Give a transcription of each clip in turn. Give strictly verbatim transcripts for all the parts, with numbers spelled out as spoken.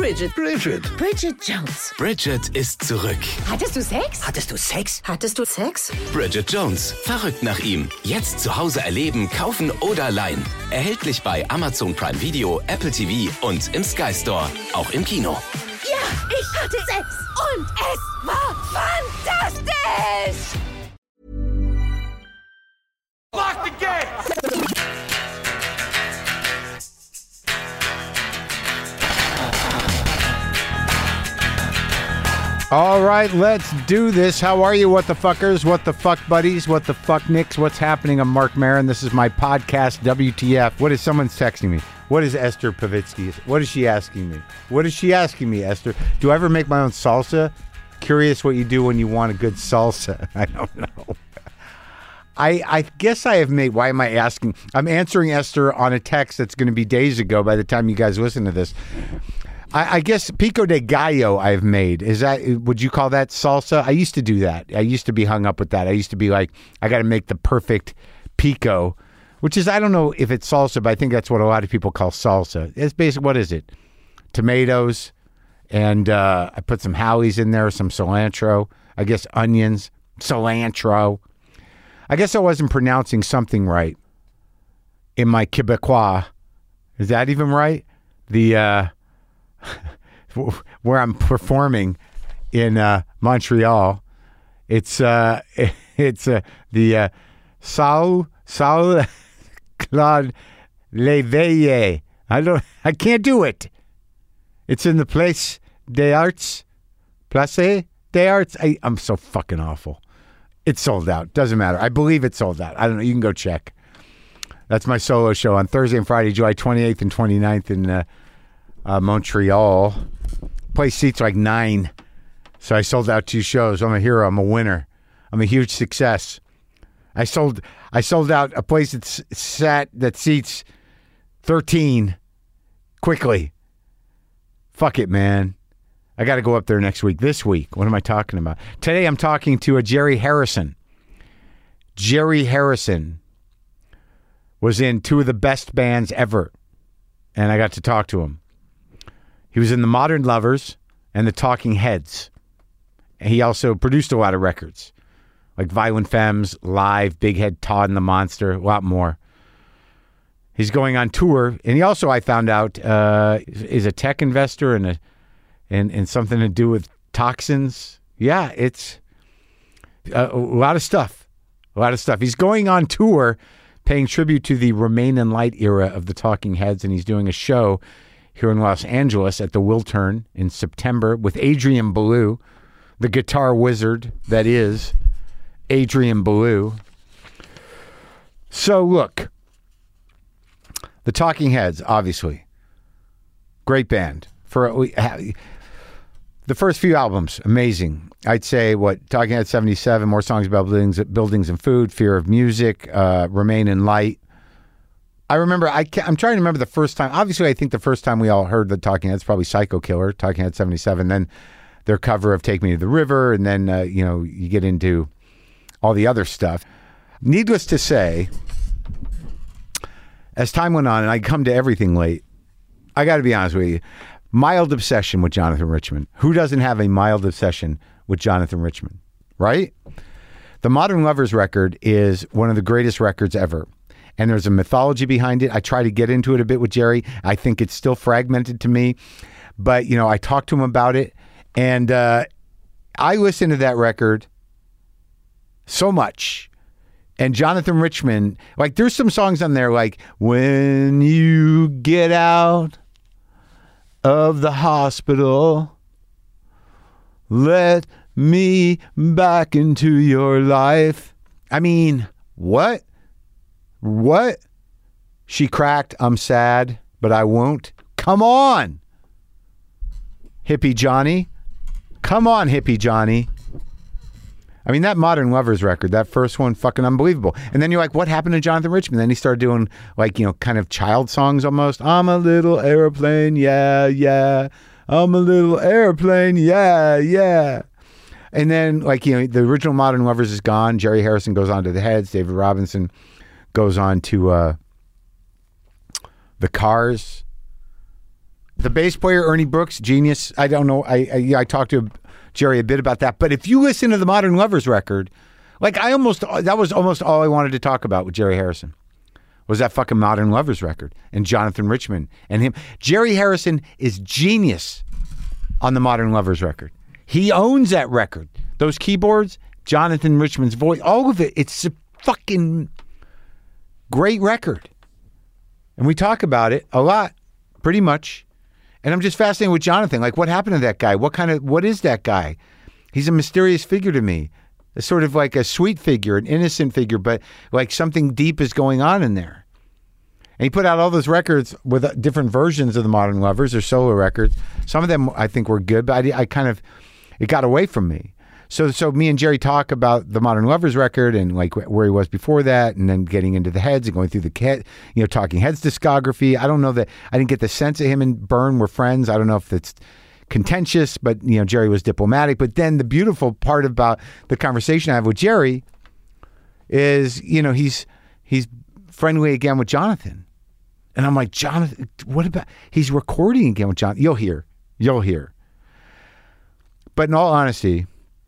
Bridget. Bridget. Bridget Jones. Bridget ist zurück. Hattest du Sex? Hattest du Sex? Hattest du Sex? Bridget Jones. Verrückt nach ihm. Jetzt zu Hause erleben, kaufen oder leihen. Erhältlich bei Amazon Prime Video, Apple T V und im Sky Store. Auch im Kino. Ja, ich hatte Sex. Und es war fantastisch. Lock the gate! All right, let's do this. How are you, what the fuckers, what the fuck buddies, what the fuck nicks, what's happening? I'm Mark Maron. This is my podcast, W T F. What is someone's texting me? What is Esther Pavitsky? What is she asking me? What is she asking me, Esther? Do I ever make my own salsa? Curious what you do when you want a good salsa. I don't know. I, I guess I have made, why am I asking? I'm answering Esther on a text that's going to be days ago by the time you guys listen to this. I, I guess pico de gallo I've made. Is that, would you call that salsa? I used to do that. I used to be hung up with that. I used to be like, I got to make the perfect pico, which is, I don't know if it's salsa, but I think that's what a lot of people call salsa. It's basically, what is it? Tomatoes, and uh, I put some Howleys in there, some cilantro, I guess onions, cilantro. I guess I wasn't pronouncing something right in my Quebecois. Is that even right? The, uh, where I'm performing in uh, Montreal, it's uh, it's uh, the uh, Saul Saul Claude Léveillé. I don't, I can't do it. It's in the Place des Arts, Place des Arts. I, I'm so fucking awful. It's sold out. Doesn't matter. I believe it's sold out. I don't know. You can go check. That's my solo show on Thursday and Friday, July twenty-eighth and twenty-ninth in uh, uh, Montreal. Place seats like nine. So I sold out two shows. I'm a hero. I'm a winner. I'm a huge success. I sold I sold out a place that's sat that seats thirteen quickly. Fuck it, man. I got to go up there next week. This week. What am I talking about? Today I'm talking to a Jerry Harrison. Jerry Harrison was in two of the best bands ever. And I got to talk to him. He was in the Modern Lovers and the Talking Heads. And he also produced a lot of records. Like Violent Femmes, Live, Big Head Todd and the Monster, a lot more. He's going on tour. And he also, I found out, uh, is a tech investor and a And, and something to do with toxins. Yeah, it's a, a lot of stuff. A lot of stuff. He's going on tour paying tribute to the Remain in Light era of the Talking Heads, and he's doing a show here in Los Angeles at the Wiltern in September with Adrian Belew, the guitar wizard that is Adrian Belew. So, look, the Talking Heads, obviously, great band. For the first few albums, amazing. I'd say, what, Talking Heads seventy-seven, More Songs About Buildings, Buildings and Food, Fear of Music, uh, Remain in Light. I remember, I can't, I'm trying to remember the first time. Obviously, I think the first time we all heard the Talking Heads, probably Psycho Killer, Talking Heads seventy-seven, then their cover of Take Me to the River, and then, uh, you know, you get into all the other stuff. Needless to say, as time went on, and I come to everything late, I got to be honest with you, mild obsession with Jonathan Richman. Who doesn't have a mild obsession with Jonathan Richman, right? The Modern Lovers record is one of the greatest records ever. And there's a mythology behind it. I try to get into it a bit with Jerry. I think it's still fragmented to me. But, you know, I talked to him about it. And uh, I listened to that record so much. And Jonathan Richman, like, there's some songs on there like, when you get out of the hospital, let me back into your life. I mean, what? What? She cracked, I'm sad, but I won't. Come on, Hippie Johnny. Come on, Hippie Johnny. I mean, that Modern Lovers record, that first one, fucking unbelievable. And then you're like, what happened to Jonathan Richman? Then he started doing, like, you know, kind of child songs almost. I'm a little airplane, yeah, yeah. I'm a little airplane, yeah, yeah. And then, like, you know, the original Modern Lovers is gone. Jerry Harrison goes on to the Heads. David Robinson goes on to uh, the Cars. The bass player, Ernie Brooks, genius. I don't know. I, I yeah, I talked to Jerry a bit about that. But if you listen to the Modern Lovers record, like I almost, that was almost all I wanted to talk about with Jerry Harrison, was that fucking Modern Lovers record and Jonathan Richman and him. Jerry Harrison is genius on the Modern Lovers record. He owns that record. Those keyboards, Jonathan Richman's voice, all of it. It's a fucking great record. And we talk about it a lot, pretty much. And I'm just fascinated with Jonathan. Like, what happened to that guy? What kind of, what is that guy? He's a mysterious figure to me. A sort of like a sweet figure, an innocent figure, but like something deep is going on in there. And he put out all those records with different versions of the Modern Lovers or solo records. Some of them I think were good, but I, I kind of, it got away from me. So so me and Jerry talk about the Modern Lovers record and like where he was before that, and then getting into the Heads and going through the, you know, Talking Heads discography. I don't know that, I didn't get the sense that him and Byrne were friends. I don't know if it's contentious, but, you know, Jerry was diplomatic. But then the beautiful part about the conversation I have with Jerry is, you know, he's he's friendly again with Jonathan. And I'm like, Jonathan, what about, he's recording again with Jonathan. You'll hear, you'll hear. But in all honesty,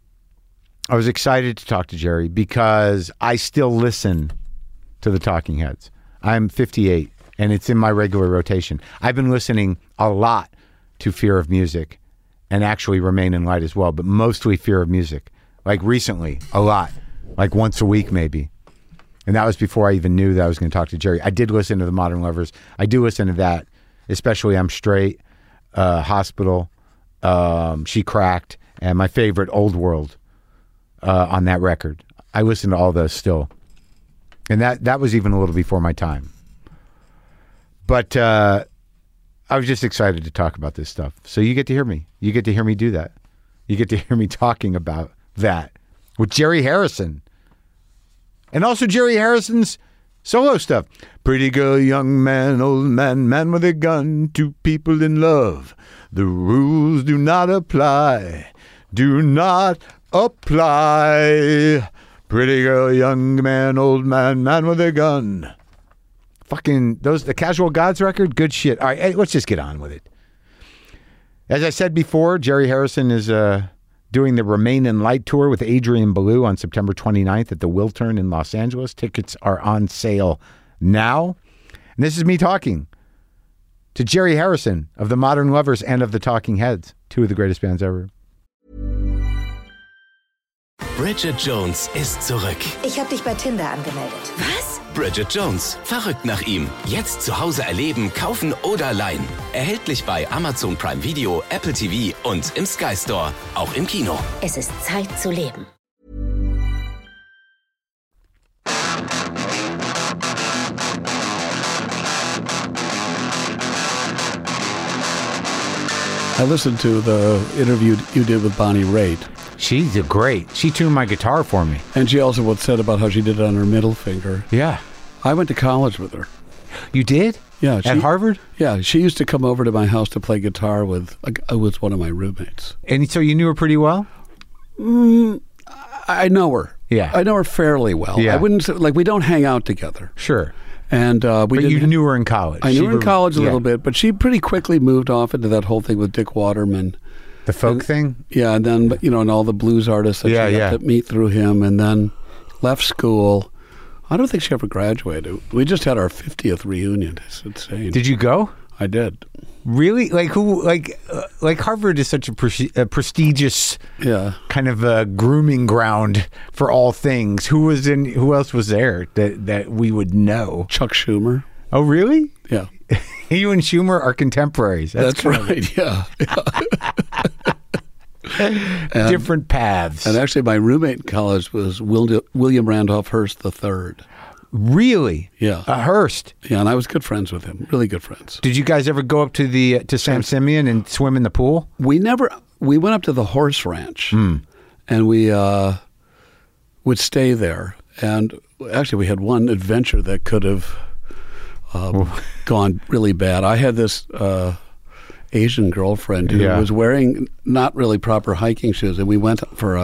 I was excited to talk to Jerry because I still listen to the Talking Heads. I'm fifty-eight and it's in my regular rotation. I've been listening a lot to Fear of Music and actually Remain in Light as well, but mostly Fear of Music. Like recently, a lot, like once a week maybe. And that was before I even knew that I was going to talk to Jerry. I did listen to the Modern Lovers. I do listen to that, especially I'm Straight, uh, Hospital, um, She Cracked, and my favorite, Old World, uh, on that record. I listen to all those still. And that, that was even a little before my time. But uh, I was just excited to talk about this stuff. So you get to hear me. You get to hear me do that. You get to hear me talking about that with Jerry Harrison. And also Jerry Harrison's solo stuff. Pretty girl, young man, old man, man with a gun, two people in love. The rules do not apply. Do not apply. Pretty girl, young man, old man, man with a gun. Fucking those, the Casual Gods record, good shit. All right, hey, let's just get on with it. As I said before, Jerry Harrison is uh, doing the Remain in Light tour with Adrian Belew on September twenty-ninth at the Wiltern in Los Angeles. Tickets are on sale now. And this is me talking to Jerry Harrison of the Modern Lovers and of the Talking Heads, two of the greatest bands ever. Bridget Jones ist zurück. Ich habe dich bei Tinder angemeldet. Was? Bridget Jones, verrückt nach ihm. Jetzt zu Hause erleben, kaufen oder leihen. Erhältlich bei Amazon Prime Video, Apple T V und im Sky Store. Auch im Kino. Es ist Zeit zu leben. I listened to the interview you did with Bonnie Raitt. She's a great. She tuned my guitar for me. And she also what said about how she did it on her middle finger. Yeah. I went to college with her. You did? Yeah. She, At Harvard? Yeah. She used to come over to my house to play guitar with, uh, with one of my roommates. And so you knew her pretty well? Mm, I know her. Yeah. I know her fairly well. Yeah. I wouldn't, like, we don't hang out together. Sure. And uh, we But didn't, you knew her in college. I knew She her in were- college a yeah. little bit, but she pretty quickly moved off into that whole thing with Dick Waterman. The folk And- thing? Yeah, and then, you know, and all the blues artists that Yeah, she yeah. got to meet through him, and then left school. I don't think she ever graduated. We just had our fiftieth reunion. It's insane. Did you go? I did. Really? Like who? Like uh, like Harvard is such a, pre- a prestigious Yeah. kind of a grooming ground for all things. Who was in? Who else was there that that we would know? Chuck Schumer. Oh, really? Yeah. You and Schumer are contemporaries. That's, kind of right. Yeah. and, different paths. and actually, my roommate in college was Wil- William Randolph Hearst the third. Really? Yeah. A Hearst. Yeah, and I was good friends with him. Really good friends. Did you guys ever go up to the uh, to Sam Simeon and swim in the pool? We never. We went up to the horse ranch, and we uh, would stay there. And actually, we had one adventure that could have um, gone really bad. I had this uh, Asian girlfriend who Yeah. was wearing not really proper hiking shoes, and we went for a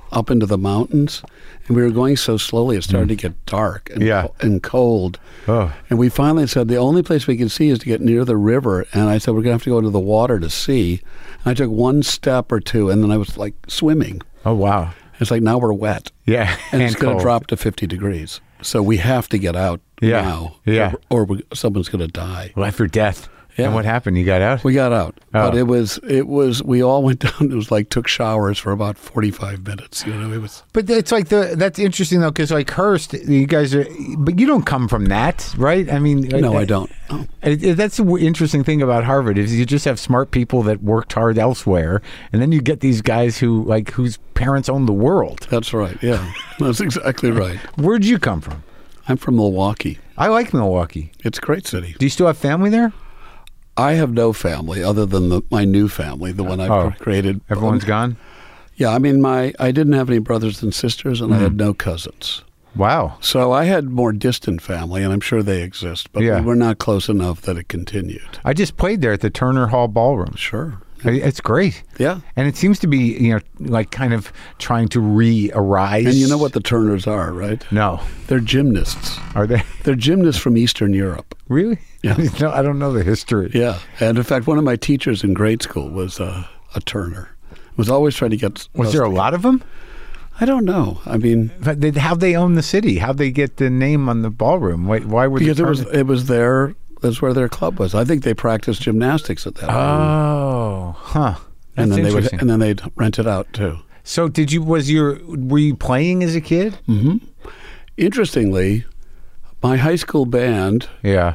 up into the mountains, and we were going so slowly it started mm. to get dark and, yeah. and cold. Oh. And we finally said the only place we can see is to get near the river. And I said, we're going to have to go into the water to see. And I took one step or two, and then I was like swimming. Oh, wow. It's like now we're wet. Yeah. And, and it's going to cold. drop to fifty degrees. So we have to get out yeah. now. Yeah. Or, or we, someone's going to die. Life or death. Yeah. And what happened? You got out? We got out. Oh. But it was, it was, we all went down. It was like took showers for about forty-five minutes. You know, it was. But it's like the, that's interesting though, because like Hearst, you guys are, but you don't come from that, right? I mean. No, I, I don't. Oh. It, it, that's the w- interesting thing about Harvard is you just have smart people that worked hard elsewhere. And then you get these guys who like, whose parents own the world. That's right. Yeah, that's exactly right. Where'd you come from? I'm from Milwaukee. I like Milwaukee. It's a great city. Do you still have family there? I have no family other than the, my new family, the one I've Oh, created. Everyone's um, gone? Yeah, I mean, my I didn't have any brothers and sisters, and mm. I had no cousins. Wow. So I had more distant family, and I'm sure they exist, but yeah. we were not close enough that it continued. I just played there at the Turner Hall Ballroom. Sure. It's great. Yeah. And it seems to be, you know, like kind of trying to re-arise. And you know what the Turners are, right? No. They're gymnasts. Are they? They're gymnasts from Eastern Europe. Really? Yeah. No, I don't know the history. Yeah. And in fact, one of my teachers in grade school was uh, a Turner. Was always trying to get... Was there a lot of them? I don't know. I mean... But they, how'd they own the city? How'd they get the name on the ballroom? Why, why were because the it was it was their... That's where their club was. I think they practiced gymnastics at that. Oh, huh. And That's then they would, interesting. and then they'd rent it out too. So, did you? Was your? Were you playing as a kid? Mm-hmm. Interestingly, my high school band, Yeah.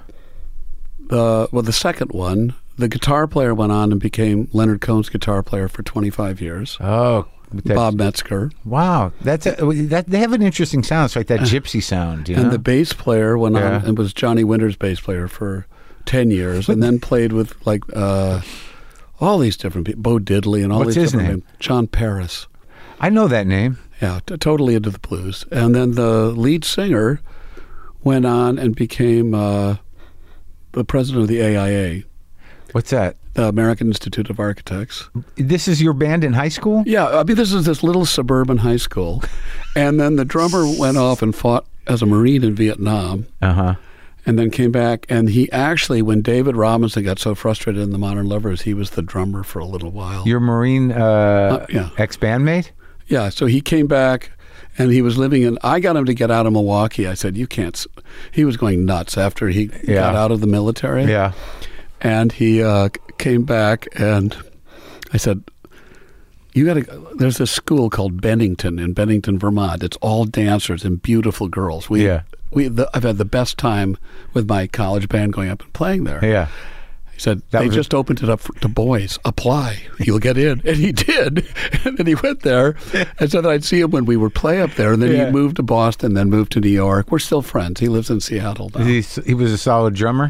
the well, the second one, the guitar player went on and became Leonard Cohen's guitar player for twenty-five years. Oh, that, Bob Metzger. Wow, that's a, that. They have an interesting sound. It's like that gypsy sound. You And know? the bass player went Yeah. on and was Johnny Winter's bass player for ten years, and then played with like. Uh, all these different people, Bo Diddley and all What's these his different name? people. John Paris. I know that name. Yeah, t- totally into the blues. And then the lead singer went on and became uh, the president of the A I A, What's that? the American Institute of Architects. This is your band in high school? Yeah, I mean, this is this little suburban high school. And then the drummer went off and fought as a Marine in Vietnam. Uh huh. And then came back, and he actually, when David Robinson got so frustrated in the Modern Lovers, he was the drummer for a little while. Your Marine uh, Uh, yeah. ex-bandmate? Yeah, so he came back, and he was living in, I got him to get out of Milwaukee. I said, you can't, s-" he was going nuts after he Yeah. got out of the military. Yeah. And he uh, came back, and I said, you got to, there's this school called Bennington in Bennington, Vermont. It's all dancers and beautiful girls. We, Yeah. We, the, I've had the best time with my college band going up and playing there. Yeah. He said, That they was a- just opened it up for, to boys. Apply. You'll get in. And he did. And then he went there and said that I'd see him when we would play up there. And then Yeah. he moved to Boston, then moved to New York. We're still friends. He lives in Seattle now. He, he was a solid drummer?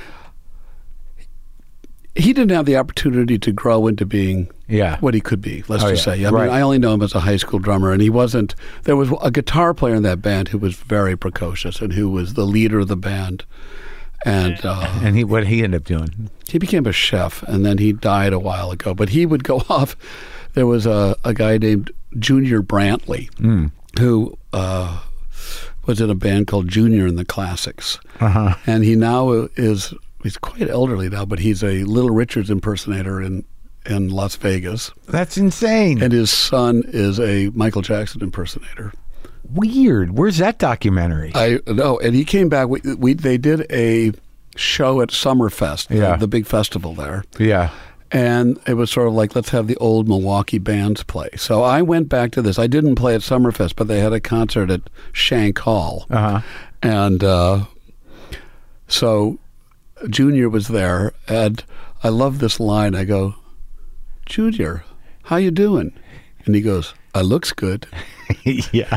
He didn't have the opportunity to grow into being Yeah. what he could be, let's Oh, just yeah. say. I Right. mean, I only know him as a high school drummer, and he wasn't. There was a guitar player in that band who was very precocious and who was the leader of the band. And uh, And he what he ended up doing? he became a chef, and then he died a while ago. But he would go off. There was a, a guy named Junior Brantley Mm. who uh, was in a band called Junior and the Classics. Uh-huh. And he now is, he's quite elderly now, but he's a Little Richards impersonator in, in Las Vegas. That's insane. And his son is a Michael Jackson impersonator. Weird. Where's that documentary? I know. And he came back. We, we They did a show at Summerfest, the- Yeah. the big festival there. yeah. And it was sort of like, let's have the old Milwaukee bands play. So I went back to this. I didn't play at Summerfest, but they had a concert at Shank Hall. Uh-huh. And uh, so Junior was there, and I love this line. I go, Junior, how you doing? And he goes, I looks good. yeah.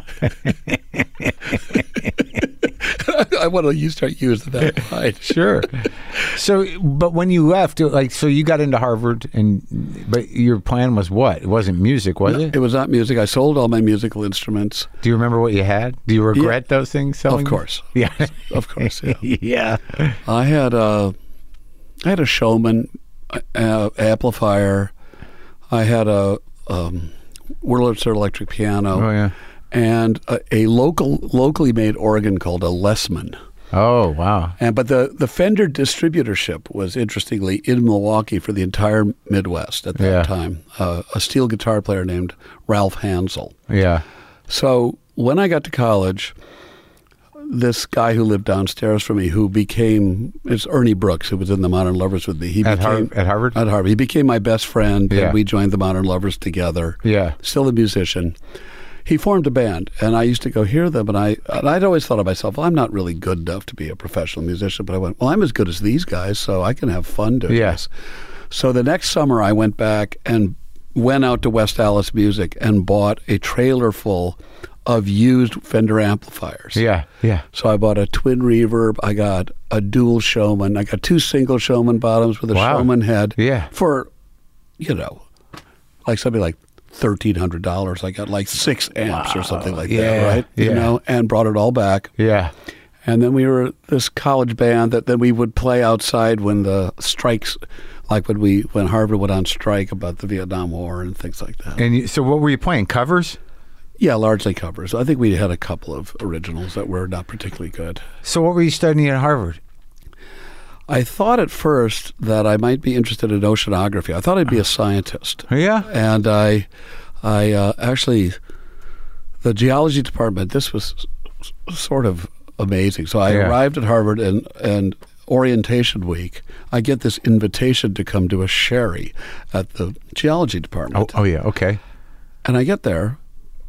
I want to you start using that line. Sure. So, but when you left, like, so you got into Harvard, and but your plan was what? It wasn't music, was it? It was not music. I sold all my musical instruments. Do you remember what you had? Do you regret those things? Selling Of course. Yeah. Of course, yeah. yeah. I had a, I had a Showman uh, amplifier. I had a um, Wurlitzer electric piano, Oh, yeah. and a, a local, locally made organ called a Lessman. Oh, wow. And but the, the Fender distributorship was interestingly in Milwaukee for the entire Midwest at that Yeah. time. Uh, a steel guitar player named Ralph Hansel. Yeah. So when I got to college, this guy who lived downstairs from me, who became it's Ernie Brooks, who was in the Modern Lovers with me. He At, became, Har- at Harvard? At Harvard, he became my best friend, Yeah. and we joined the Modern Lovers together. Yeah. Still a musician. He formed a band, and I used to go hear them, and, I, and I'd always thought of myself, well, I'm not really good enough to be a professional musician, but I went, well, I'm as good as these guys, so I can have fun doing Yeah. this. So the next summer, I went back and went out to West Allis Music and bought a trailer full of used Fender amplifiers. Yeah. Yeah. So I bought a twin reverb, I got a dual Showman, I got two single Showman bottoms with a Wow. Showman head. Yeah. For, you know, like something like thirteen hundred dollars. I got like six amps or something like Yeah, that, right? yeah. You know, and brought it all back. Yeah. And then we were this college band that then we would play outside when the strikes, like when we when Harvard went on strike about the Vietnam War and things like that. And you, so what were you playing? Covers? Yeah, largely covers. I think we had a couple of originals that were not particularly good. So what were you studying at Harvard? I thought at first that I might be interested in oceanography. I thought I'd be a scientist. Yeah. And I, I uh, actually, the geology department, this was s- sort of amazing. So I Yeah. arrived at Harvard and, and orientation week, I get this invitation to come to a sherry at the geology Oh, department. oh yeah. Okay. And I get there.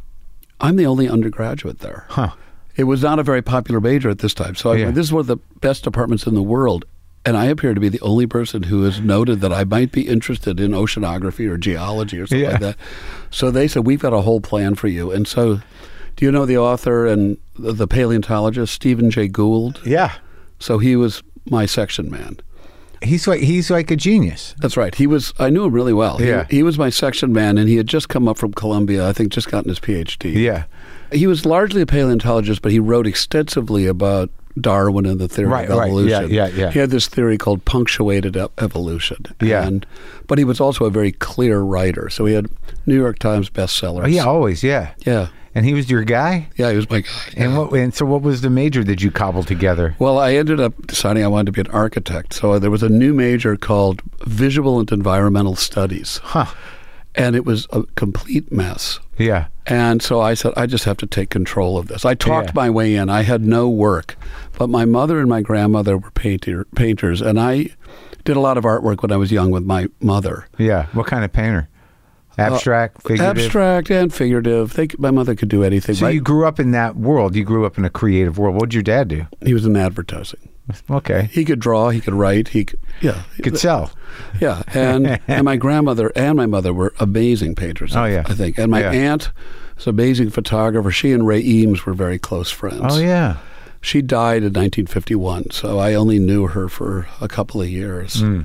I'm the only undergraduate there. Huh. It was not a very popular major at this time. So I, Yeah. this is one of the best departments in the world. And I appear to be the only person who has noted that I might be interested in oceanography or geology or something Yeah. like that. So they said, we've got a whole plan for you. And so do you know the author and the the paleontologist, Stephen Jay Gould? Yeah. So he was my section man. He's like he's like a genius. That's right. He was. I knew him really well. Yeah. He, he was my section man, and he had just come up from Columbia. I think just gotten his P H D. Yeah. He was largely a paleontologist, but he wrote extensively about Darwin and the theory Right, of right. evolution. Yeah, yeah, yeah. He had this theory called punctuated e- evolution. Yeah. And, but he was also a very clear writer. So he had New York Times bestsellers. Oh, yeah, always, yeah. Yeah. And he was your guy? Yeah, he was my guy. And Yeah. what and so what was the major that you cobbled together? Well, I ended up deciding I wanted to be an architect. So there was a new major called Visual and Environmental Studies. Huh. And it was a complete mess. Yeah. And so I said, I just have to take control of this. I talked Yeah. my way in. I had no work. But my mother and my grandmother were painter, painters, and I did a lot of artwork when I was young with my mother. Yeah. What kind of painter? Abstract, figurative? Abstract and figurative. They, my mother could do anything. So My- you grew up in that world. You grew up in a creative world. What did your dad do? he was in advertising. Okay. He could draw. He could write. He could, yeah. You could sell. Yeah, and and my grandmother and my mother were amazing painters. Oh, yeah. I think, and my Yeah. aunt was an amazing photographer. She and Ray Eames were very close friends. Oh, yeah. She died in nineteen fifty-one, so I only knew her for a couple of years. Hmm.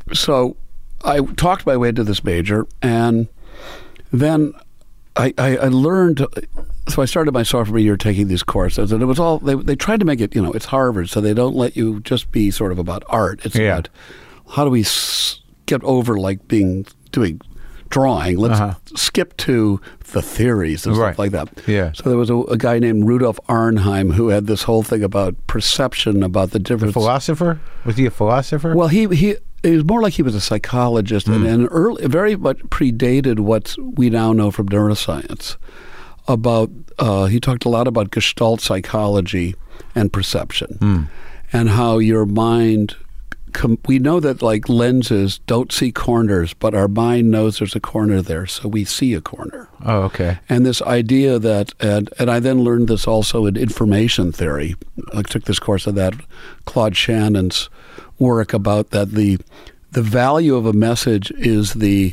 So I talked my way into this major, and then I, I, I learned. So I started my sophomore year taking these courses, and it was all they they tried to make it. You know, it's Harvard, so they don't let you just be sort of about art. It's Yeah. about how do we s- get over like being doing drawing. Let's Uh-huh. skip to the theories and Right. stuff like that. Yeah. So there was a, a guy named Rudolf Arnheim who had this whole thing about perception, about the difference. Philosopher? Was he a philosopher? Well, he he it was more like he was a psychologist, Hmm. and, and early, very much predated what we now know from neuroscience. About uh, he talked a lot about Gestalt psychology and perception, Hmm. and how your mind. Com- we know that like lenses don't see corners, but our mind knows there's a corner there, so we see a corner. oh, okay. And this idea that, and, and I then learned this also in information theory. I took this course of that, Claude Shannon's work about that the the value of a message is the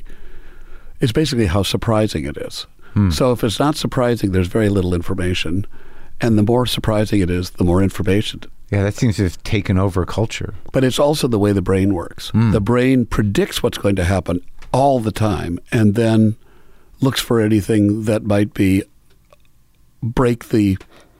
is basically how surprising it is. So if it's not surprising, there's very little information, and the more surprising it is, the more information. Yeah, that seems to have taken over culture. But it's also the way the brain works. The brain predicts what's going to happen all the time, and then looks for anything that might be break the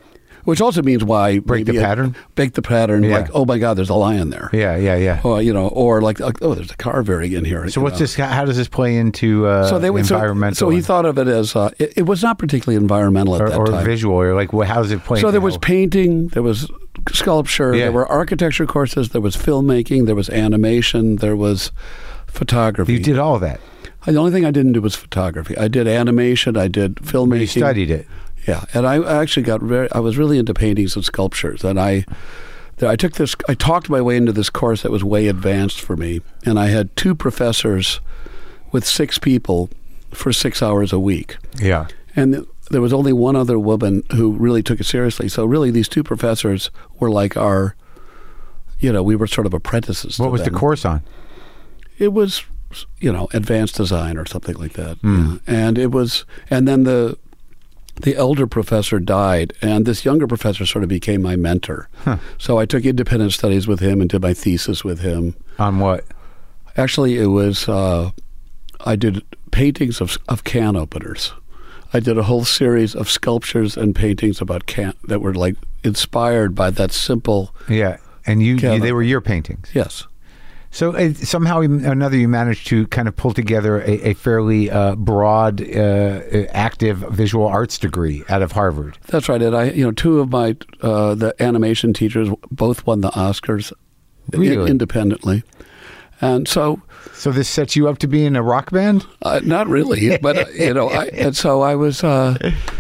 Which also means why Break the maybe it- pattern? break the pattern. Yeah. Like, oh my God, there's a lion there. Yeah, yeah, yeah. Or you know, or like, oh, there's a car veering in here. So you what's know. this? How does this play into uh, So they would so, environmental? so he thought of it as uh, it, it was not particularly environmental at or, that or time. visual, or like what, how does it play? So into there was how- painting, there was sculpture, Yeah. there were architecture courses, there was filmmaking, there was animation, there was photography. you did all that. The only thing I didn't do was photography. I did animation, I did filmmaking. You studied it. Yeah, and I actually got very. I was really into paintings and sculptures, and I, I took this. I talked my way into this course that was way advanced for me, and I had two professors, with six people, for six hours a week, Yeah. and th- there was only one other woman who really took it seriously. So really, these two professors were like our, you know, we were sort of apprentices. What to was the them. course on? It was, you know, advanced design or something like that. Mm. Yeah. And it was, and then the the elder professor died, and this younger professor sort of became my mentor. Huh. So I took independent studies with him and did my thesis with him. On what? Actually, it was uh, I did paintings of of can openers. I did a whole series of sculptures and paintings about can that were like inspired by that simple. Yeah. And you, Can- you they were your paintings. Yes. So uh, somehow or another, you managed to kind of pull together a, a fairly uh, broad, uh, active visual arts degree out of Harvard. That's right. And I, you know, two of my uh, the animation teachers both won the Oscars i- Really? independently, and so So this sets you up to be in a rock band? uh, not really, but uh, you know, I, and so I was. Uh,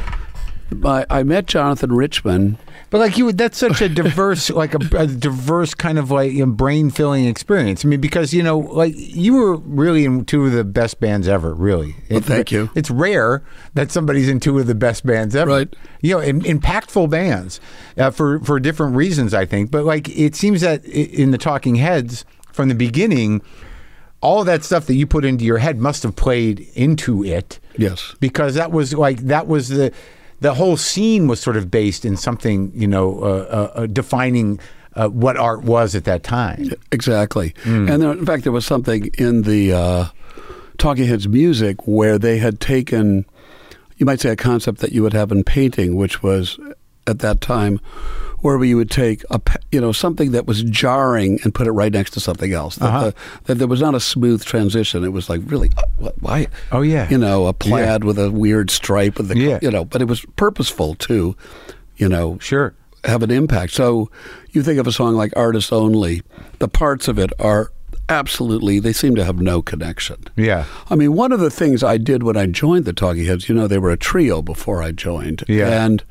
my, I met Jonathan Richman. But like you, that's such a diverse, like a, a diverse kind of like you know, brain filling experience. I mean, because you know, like you were really in two of the best bands ever. Really, Well, It- thank you. It's rare that somebody's in two of the best bands ever. Right. You know, in, impactful bands uh, for for different reasons, I think. But like, it seems that i- in the Talking Heads from the beginning, all of that stuff that you put into your head must have played into it. Yes. Because that was like that was the the whole scene was sort of based in something, you know, uh, uh, uh, defining uh, what art was at that time. Exactly. And there, in fact, there was something in the uh, Talking Heads music where they had taken, you might say, a concept that you would have in painting, which was at that time, where you would take a, pa- you know, something that was jarring and put it right next to something else. That, Uh-huh. the, that there was not a smooth transition. It was like really, uh, what, why? Oh, yeah. You know, a plaid with a weird stripe with the, Yeah. you know, but it was purposeful too, you know Sure. have an impact. So you think of a song like Artists Only, the parts of it are absolutely, they seem to have no connection. Yeah. I mean, one of the things I did when I joined the Talking Heads, you know, they were a trio before I joined. Yeah. And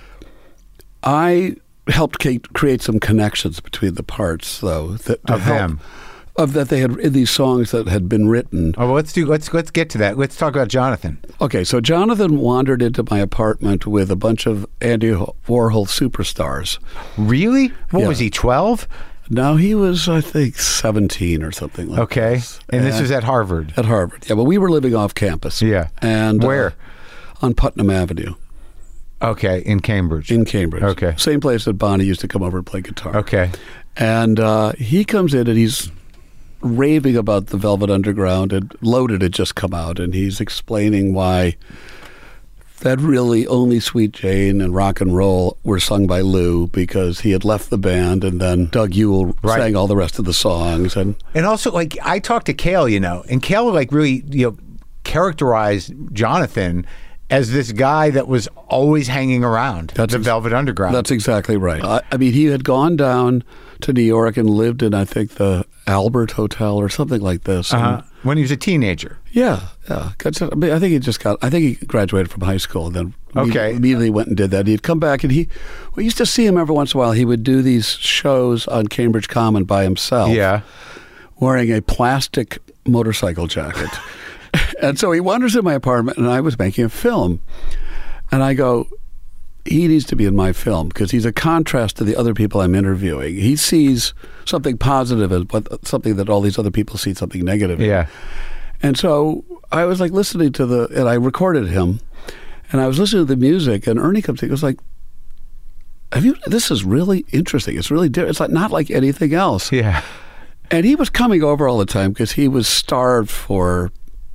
I helped ca- create some connections between the parts, though. That, to Of help- them. Of that they had, in these songs that had been written. Oh, well, let's do. Let's let's get to that. Let's talk about Jonathan. Okay, so Jonathan wandered into my apartment with a bunch of Andy Warhol superstars. Really? What Yeah. was he? Twelve? Now he was, I think, seventeen or something like Okay. this. And this was at Harvard. at Harvard. Yeah, but we were living off campus. Yeah. And Where? Uh, on Putnam Avenue Okay, in Cambridge. in Cambridge. Okay. Same place that Bonnie used to come over and play guitar. Okay. And uh, he comes in and he's raving about the Velvet Underground, and Loaded had just come out, and he's explaining why that really only Sweet Jane and Rock and Roll were sung by Lou, because he had left the band, and then Doug Yule Right. sang all the rest of the songs. And And also, like, I talked to Cale, you know, and Cale, like, really, you know, characterized Jonathan as this guy that was always hanging around That's the ex- Velvet Underground. That's exactly right. I, I mean, he had gone down to New York and lived in, I think, the Albert Hotel or something like this. And uh-huh. When he was a teenager. Yeah, yeah. Got to- I, mean, I think he just got. I think he graduated from high school and then Okay. imme- immediately went and did that. He'd come back and he. We used to see him every once in a while. He would do these shows on Cambridge Common by himself. Yeah. Wearing a plastic motorcycle jacket. And so he wanders in my apartment, and I was making a film, and I go, he needs to be in my film because he's a contrast to the other people I'm interviewing. He sees something positive as but something that all these other people see something negative in. Yeah. And so I was like listening to the, and I recorded him, and I was listening to the music, and Ernie comes in, he was like, have you, this is really interesting. It's really different. It's like not like anything else. Yeah. And he was coming over all the time because he was starved for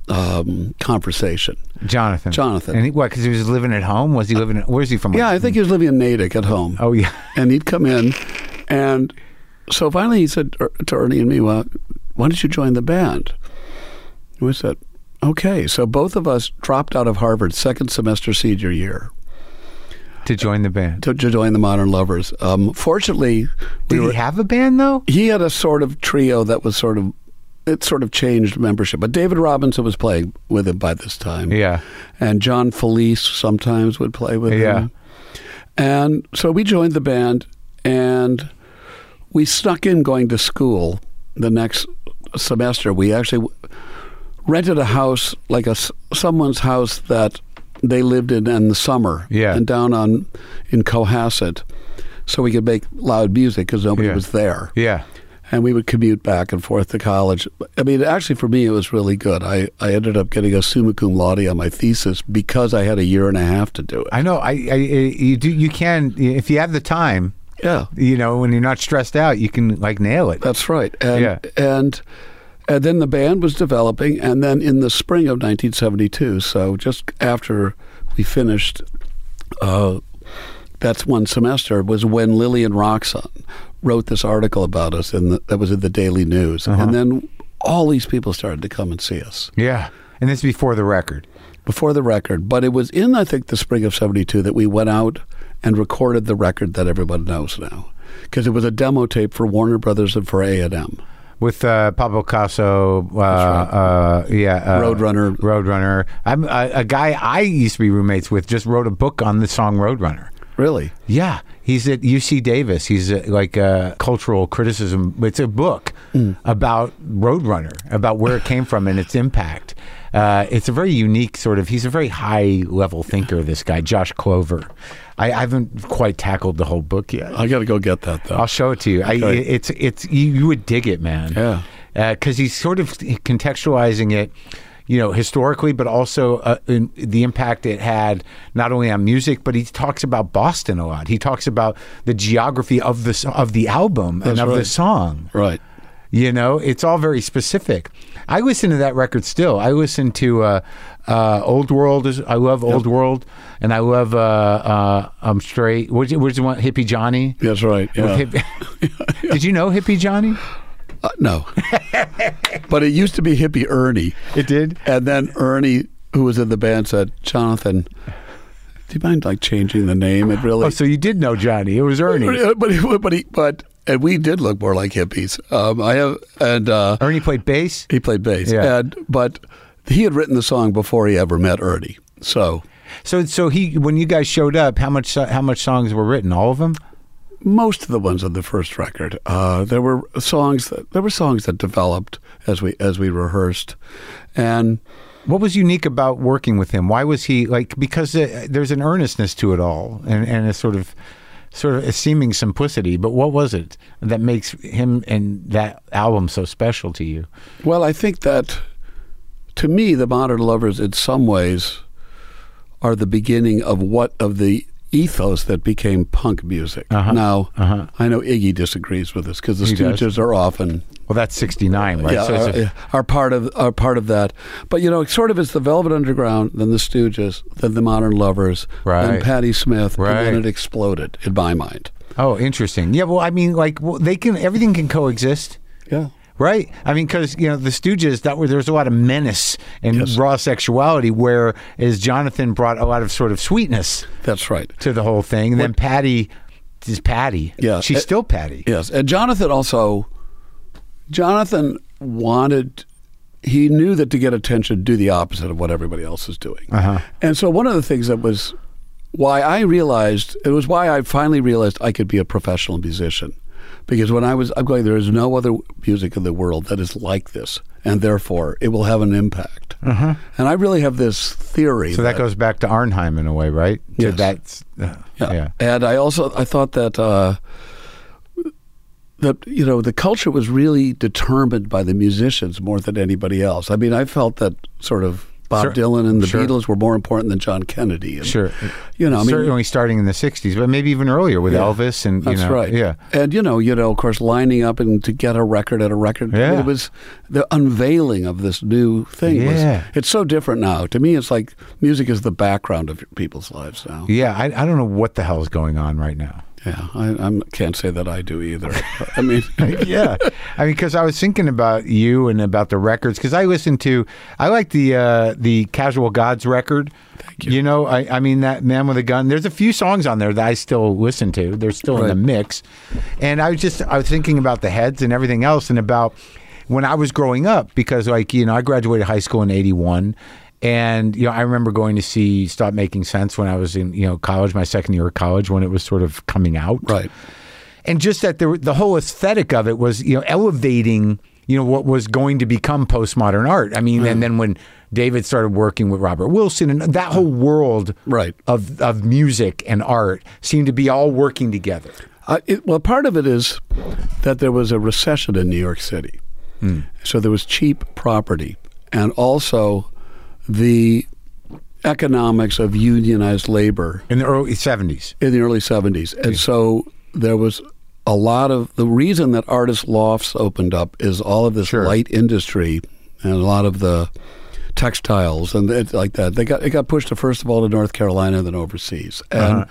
um, conversation. Jonathan. Jonathan. And he, what? Because he was living at home. Was he living? At, where's he from? Yeah, I think he was living in Natick at home. Oh yeah. And he'd come in, and so finally he said to Ernie and me, "Well, why don't you join the band?" And we said, "Okay." So both of us dropped out of Harvard second semester senior year To join the band. to, to join the Modern Lovers. Um, fortunately, we Did were, he have a band though? he had a sort of trio that was sort of it sort of changed membership. But David Robinson was playing with him by this time. Yeah. And John Felice sometimes would play with Yeah. him. And so we joined the band, and we snuck in going to school the next semester. We actually rented a house, like a s- someone's house that they lived in in the summer. Yeah. And down on in Cohasset, so we could make loud music because nobody Yeah. was there. Yeah. And we would commute back and forth to college. I mean, actually, for me, it was really good. I, I ended up getting a summa cum laude on my thesis because I had a year and a half to do it. I know. I, I you do. You can if you have the time. Yeah, You know, when you're not stressed out, you can like nail it. that's right. And, Yeah. and and then the band was developing, and then in the spring of nineteen seventy-two, so just after we finished, uh, that's one semester, was when Lillian Roxon wrote this article about us, in the, that was in the Daily News. Uh-huh. And then all these people started to come and see us. Yeah. And this is before the record. Before the record, but it was in, I think, the spring of seventy-two that we went out and recorded the record that everyone knows now, because it was a demo tape for Warner Brothers and for A and M. With uh, Pablo Picasso, uh, right. uh, yeah, uh, Roadrunner. Roadrunner. I'm a, a guy I used to be roommates with. Just wrote a book on the song Roadrunner. Really? Yeah, he's at U C Davis. He's a, like a cultural criticism. It's a book Mm. about Roadrunner, about where it came from and its impact. Uh, it's a very unique sort of. He's a very high level thinker. This guy, Josh Clover. I, I haven't quite tackled the whole book yet. I got to go get that, though. I'll show it to you. I, Okay. it's it's you, you would dig it, man. Yeah. Because he's sort of contextualizing it, you know, historically, but also uh, in the impact it had not only on music, but he talks about Boston a lot. He talks about the geography of the so- of the album and That's of the right. song. Right. You know, it's all very specific. I listen to that record still. I listen to uh, uh, Old World. Is, I love Old World, and I love uh, uh, I'm Straight. Where's where's the one? Hippie Johnny. That's right. Yeah. With Hippie- Did you know Hippie Johnny? Uh, no. But it used to be Hippie Ernie. It did. And then Ernie, who was in the band, said, "Jonathan, do you mind like changing the name? It really." Oh, so you did know Johnny. It was Ernie. But he, but he, but and we did look more like hippies. Um, I have and uh, Ernie played bass. he played bass. Yeah. And but he had written the song before he ever met Ernie. So So, so he when you guys showed up, how much how much songs were written? All of them? most of the ones on the first record, uh, there were songs that there were songs that developed as we as we rehearsed, and What was unique about working with him? Why was he like? Because uh, there's an earnestness to it all, and, and a sort of, sort of a seeming simplicity. But what was it that makes him and that album so special to you? well, I think that to me, the Modern Lovers, in some ways, are the beginning of what of the ethos that became punk music. Uh-huh. Now, Uh-huh. I know Iggy disagrees with this because the He does? Stooges are often Well, that's sixty-nine, right? yeah, So it's are, a- are part of are part of that. But you know, sort of it's the Velvet Underground, then the Stooges, then the Modern Lovers, Right. then Patti Smith, and then Right. it exploded in my mind. oh, interesting. Yeah. Well, I mean, like well, they can everything can coexist. Yeah. Right. I mean, because, you know, the Stooges, that were, there was a lot of menace and Yes. raw sexuality, whereas Jonathan brought a lot of sort of sweetness That's right. to the whole thing. And then Patty is Patty. Yeah. She's Uh, still Patty. Yes, and Jonathan also, Jonathan wanted, he knew that to get attention, do the opposite of what everybody else is doing. Uh-huh. And so one of the things that was why I realized, it was why I finally realized I could be a professional musician. Because when I was, I'm going, there is no other music in the world that is like this, and therefore it will have an impact. Uh-huh. And I really have this theory. So that goes back to Arnheim in a way, right? To Yes. That's, uh, Yeah. yeah. And I also I thought that uh, that you know the culture was really determined by the musicians more than anybody else. I mean, I felt that sort of Bob Sure. Dylan and the Sure. Beatles were more important than John Kennedy. And, Sure. You know, I mean, certainly starting in the sixties, but maybe even earlier with Yeah. Elvis and you that's know, right. Yeah. And you know, you know, of course, lining up and to get a record at a record. Yeah. It was the unveiling of this new thing. Yeah. Was, it's so different now. To me, it's like music is the background of people's lives now. Yeah, I, I don't know what the hell is going on right now. Yeah, I I'm, can't say that I do either. I mean, Yeah, I mean, because I was thinking about you and about the records. Because I listened to, I like the uh, the Casual Gods record. Thank you. You know, I, I mean, that Man with a Gun. There's a few songs on there that I still listen to. They're still in Right. the mix. And I was just, I was thinking about the Heads and everything else, and about when I was growing up. Because, like, you know, I graduated high school in eighty-one. And, you know, I remember going to see Stop Making Sense when I was in, you know, college, my second year of college, when it was sort of coming out. right. And just that the, the whole aesthetic of it was, you know, elevating, you know, what was going to become postmodern art. I mean, and then when David started working with Robert Wilson and that whole world Right. of, of music and art seemed to be all working together. Uh, it, well, part of it is that there was a recession in New York City. So there was cheap property. And also the economics of unionized labor In the early seventies. in the early seventies. And so there was a lot of the reason that artist lofts opened up is all of this Sure. light industry and a lot of the textiles and it, like that. They got it got pushed to first of all to North Carolina, then overseas. And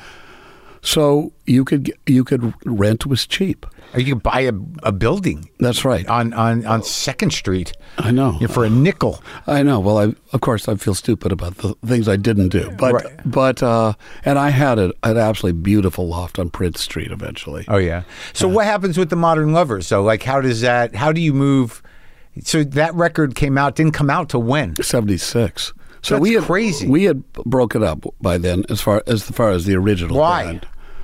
so you could get- you could rent was cheap. Or you could buy a, a building That's right. on, on, on Second Street I know. you know, for a nickel. I know. Well, I of course I feel stupid about the things I didn't do, but Right. but uh, and I had a, an absolutely beautiful loft on Prince Street eventually. Oh, yeah. So what happens with the Modern Lovers? So, like, how does that, how do you move? So that record came out, didn't come out till when? seventy-six. So That's we had, crazy. We had broken up by then, as far as far as the original Why? band.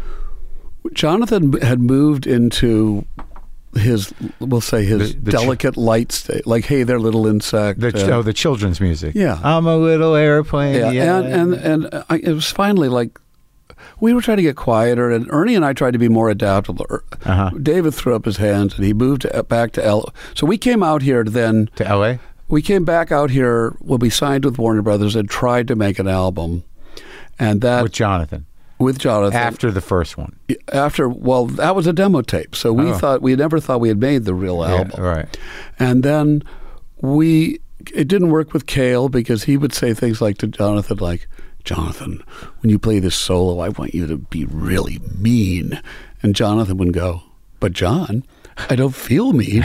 Jonathan had moved into his, we'll say his The- the ch- delicate light state, like "Hey There, Little Insect." The, uh, oh, the children's music. Yeah. I'm a little airplane. yeah, Yeah. and and and I, it was finally like we were trying to get quieter, and Ernie and I tried to be more adaptable. Er- Uh-huh. David threw up his hands, and he moved to, back to L. So we came out here then. To L A? We came back out here when we signed with Warner Brothers and tried to make an album, and that With Jonathan. with Jonathan After the first one. after well that was a demo tape, so we Oh. thought we never thought we had made the real album. Yeah, right. And then we it didn't work with Cale because he would say things like to Jonathan like, "Jonathan, when you play this solo, I want you to be really mean." And Jonathan would go, "But John, I don't feel mean."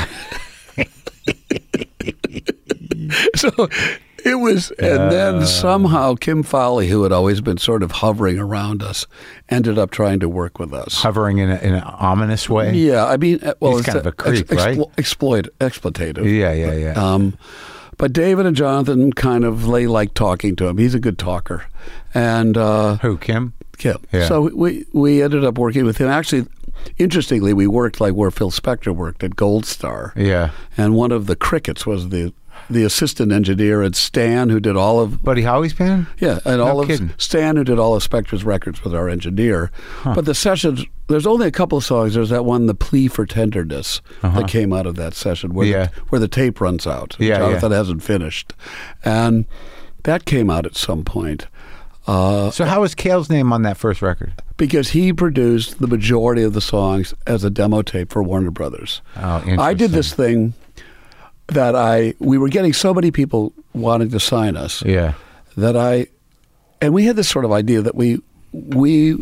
So it was, and then somehow Kim Fowley, who had always been sort of hovering around us, ended up trying to work with us. Hovering in, a, in an ominous way. Yeah, I mean, uh, well, He's it's kind of a creep, right? Exploit, exploitative. Yeah, yeah, yeah. Um, but David and Jonathan kind of they like talking to him. He's a good talker, and uh, Who, Kim? Kim. Yeah. So we we ended up working with him. Actually, interestingly, we worked like where Phil Spector worked at Gold Star. Yeah. And one of the Crickets was the the assistant engineer, and Stan, who did all of Buddy Holly's band? yeah, and No all kidding. of Stan, who did all of Spector's records, was our engineer. But the sessions, there's only a couple of songs. There's that one, "The Plea for Tenderness," that came out of that session, where Uh-huh. Yeah. the, where the tape runs out. Yeah, Jonathan yeah. hasn't finished, and that came out at some point. Uh, So how was Cale's name on that first record? because he produced the majority of the songs as a demo tape for Warner Brothers. Oh, I did this thing that I we were getting so many people wanting to sign us Yeah. that I and we had this sort of idea that we we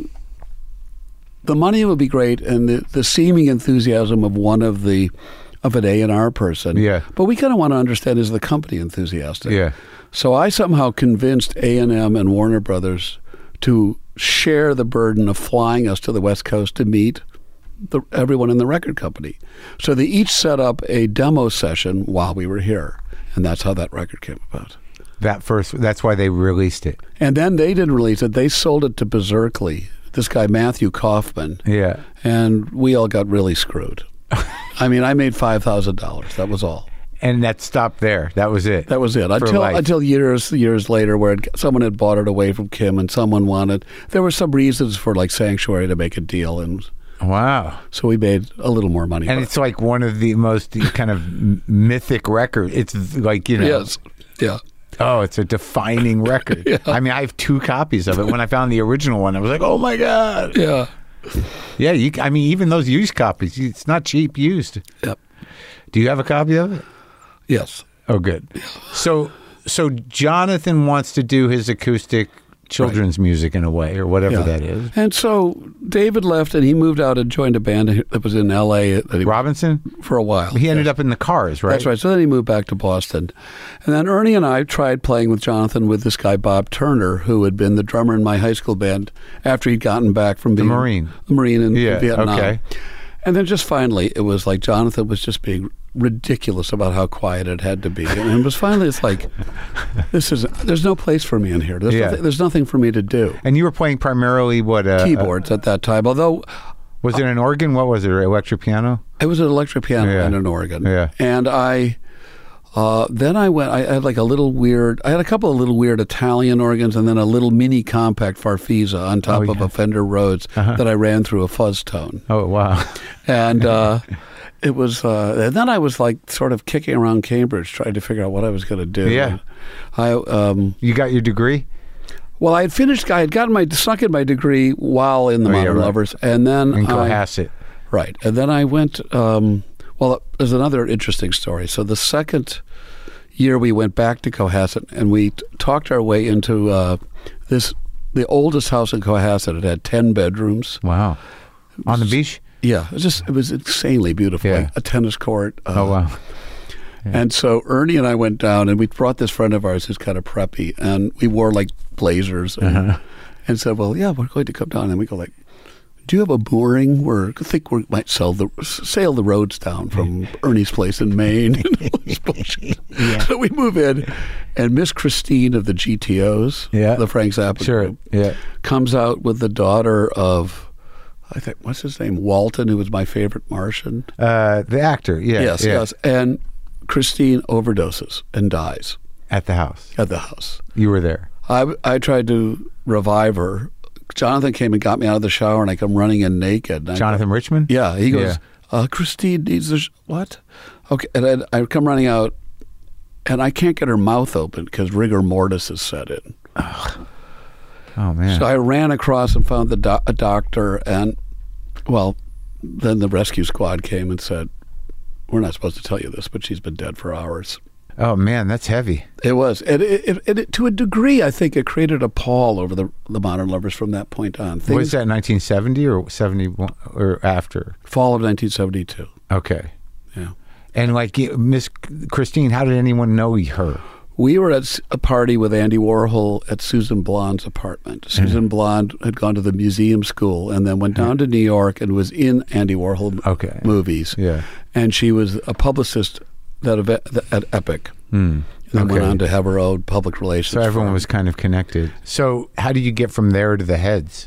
the money would be great and the, the seeming enthusiasm of one of the of an A and R person. Yeah. But we kind of want to understand, is the company enthusiastic? Yeah. So I somehow convinced A and M and Warner Brothers to share the burden of flying us to the West Coast to meet the, everyone in the record company. So they each set up a demo session while we were here, and that's how that record came about. That first, that's why they released it. And then they didn't release it. They sold it to Berserkly, this guy Matthew Kaufman, Yeah. and we all got really screwed. I mean, I made five thousand dollars. That was all. And that stopped there. That was it. That was it. For Until life. until years years later, where it, someone had bought it away from Kim, and someone wanted. There were some reasons for like Sanctuary to make a deal, and Wow. so we made a little more money. And but- it's like one of the most kind of m- mythic records. It's like, you know. yes, yeah. Oh, it's a defining record. Yeah. I mean, I have two copies of it. When I found the original one, I was like, oh my God. Yeah. Yeah, you, I mean, even those used copies, it's not cheap used. Yep. Do you have a copy of it? Yes. Oh, good. So, so Jonathan wants to do his acoustic children's music in a way, or whatever Yeah. that is. And so David left, and he moved out and joined a band that was in L A that he, Robinson? for a while. He ended up in the Cars, right? That's right. So then he moved back to Boston. And then Ernie and I tried playing with Jonathan with this guy, Bob Turner, who had been the drummer in my high school band after he'd gotten back from being Marine. a Marine in Yeah, Vietnam. okay. And then just finally, it was like Jonathan was just being ridiculous about how quiet it had to be. And it was finally, it's like, this is, there's no place for me in here. There's, Yeah. nothing, there's nothing for me to do. And you were playing primarily what? Uh, Keyboards at that time, although Uh, was it an organ? What was it? Or electric piano? it was an electric piano Yeah. and an organ. Yeah. And I, uh, then I went, I had like a little weird, I had a couple of little weird Italian organs and then a little mini compact Farfisa on top Oh, of yeah. a Fender Rhodes that I ran through a fuzz tone. Oh, wow. And uh, it was, uh, and then I was like sort of kicking around Cambridge trying to figure out what I was going to do. Yeah. And I, um, You got your degree? well, I had finished, I had gotten my, snuck in my degree while in the Oh, yeah, Modern right. Lovers. And then In I, Cohasset. Right. And then I went, um, well, there's another interesting story. So the second year we went back to Cohasset and we t- talked our way into uh, this, the oldest house in Cohasset. It had ten bedrooms. Wow. On the beach? Yeah. It was just, it was insanely beautiful. Yeah. Like a tennis court. Uh, Oh, wow. And so Ernie and I went down and we brought this friend of ours who's kind of preppy and we wore like blazers and, Uh-huh. and said, well, yeah, we're going to come down. And we go like, do you have a mooring? We're, I think we might sell the sail the roads down from Ernie's place in Maine. So we move in, and Miss Christine of the G T Os, Yeah. the Frank Zappa Sure. group, Yeah. comes out with the daughter of, I think, what's his name? Walton, who was my favorite Martian. Uh, the actor. Yeah. yes, yeah. yes. And Christine overdoses and dies At the house. at the house. You were there. I, I tried to revive her. Jonathan came and got me out of the shower, and I come running in naked. And I Jonathan Richmond? Yeah, he goes, Yeah. uh, Christine needs a sh- what? Okay, and I, I come running out, and I can't get her mouth open because rigor mortis is set in. Oh, man. So I ran across and found the do- a doctor, and well, then the rescue squad came and said, "We're not supposed to tell you this, but she's been dead for hours." oh, man, that's heavy. It was, and it, it, it, it, to a degree, I think it created a pall over the the Modern Lovers from that point on. Things, Was that nineteen seventy or seventy-one or after? fall of nineteen seventy-two? Okay. Yeah. And like you- Miss Christine, how did anyone know her? We were at s- a party with Andy Warhol at Susan Blonde's apartment. Susan Blonde had gone to the museum school and then went down to New York and was in Andy Warhol m- Okay. movies. Yeah. And she was a publicist at, Eve- at Epic. Hmm. And then went Okay. on to have her own public relations. So everyone firm. was kind of connected. So how do you get from there to the Heads?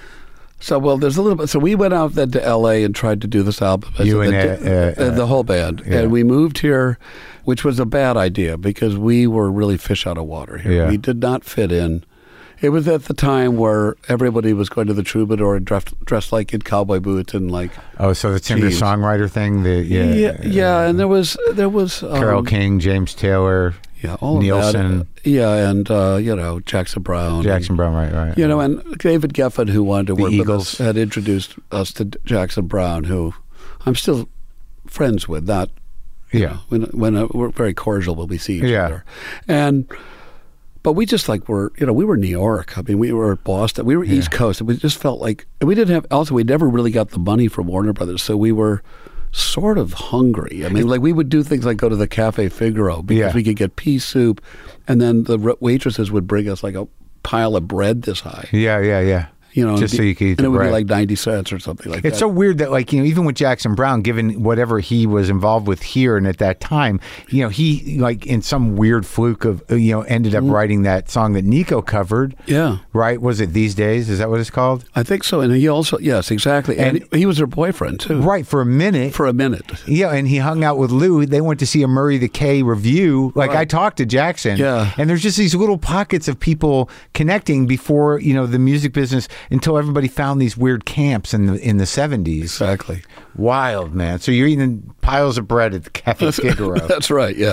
So, well, there's a little bit. So we went out then to L A and tried to do this album. You So and, the, uh, uh, the whole band. yeah. And we moved here, which was a bad idea because we were really fish out of water here. Yeah. We did not fit in. It was at the time where everybody was going to the Troubadour and dressed, dressed like in cowboy boots and like Oh, so the singer-songwriter thing? The, yeah, yeah, yeah. And there was there was um, Carole King, James Taylor, yeah, all of Nielsen. that. Yeah, and uh, you know Jackson Brown, Jackson Brown, right, right. You know, and David Geffen, who wanted to The work Eagles. with us, had introduced us to Jackson Brown, who I'm still friends with. Not, you Yeah. know, when when uh, we're very cordial when we see each Yeah. other, and but we just like were, you know, we were New York. I mean, we were Boston. We were East Coast. And we just felt like and we didn't have. Also, we never really got the money from Warner Brothers, so we were sort of hungry. I mean, like we would do things like go to the Cafe Figaro because Yeah. we could get pea soup, and then the r- waitresses would bring us like a pile of bread this high. Yeah, yeah, yeah. You know, Just and so be- you could eat and the it would bread. be like ninety cents or something like It's that. so weird that, like, you know, even with Jackson Brown, given whatever he was involved with here and at that time, you know, he, like, in some weird fluke of, you know, ended up writing that song that Nico covered. Yeah. Right? Was it These Days? Is that what it's called? I think so. And he also, yes, exactly. And, And- he was her boyfriend too, Right, for a minute. for a minute. Yeah, and he hung out with Lou. They went to see a Murray the K review. Like, Right. I talked to Jackson. Yeah. And there's just these little pockets of people connecting before, you know, the music business, until everybody found these weird camps in the in the seventies. Exactly. Wild, man. So you're eating piles of bread at the Cafe Figaro. That's right. Yeah.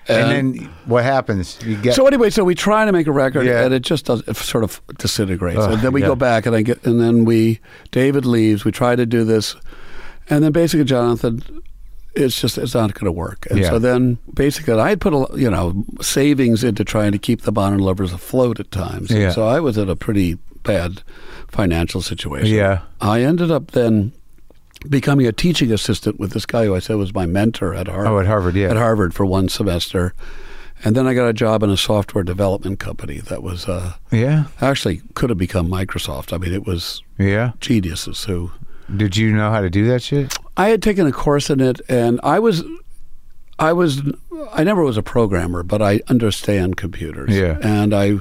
And, and then what happens? You get so anyway, so we try to make a record, Yeah. and it just does. It sort of disintegrates. Ugh, and then we yeah. go back, and I get, and then we David leaves. We try to do this, and then basically Jonathan, it's just it's not going to work. And Yeah. so then basically I had put a you know savings into trying to keep the Bonner Lovers afloat at times. And Yeah. so I was in a pretty bad financial situation. Yeah. I ended up then becoming a teaching assistant with this guy who I said was my mentor at Harvard. Oh, at Harvard, yeah. At Harvard for one semester. And then I got a job in a software development company that was uh, yeah, actually could have become Microsoft. I mean, it was yeah. geniuses who... Did you know how to do that shit? I had taken a course in it, and I was... I was... I never was a programmer, but I understand computers. Yeah. And I,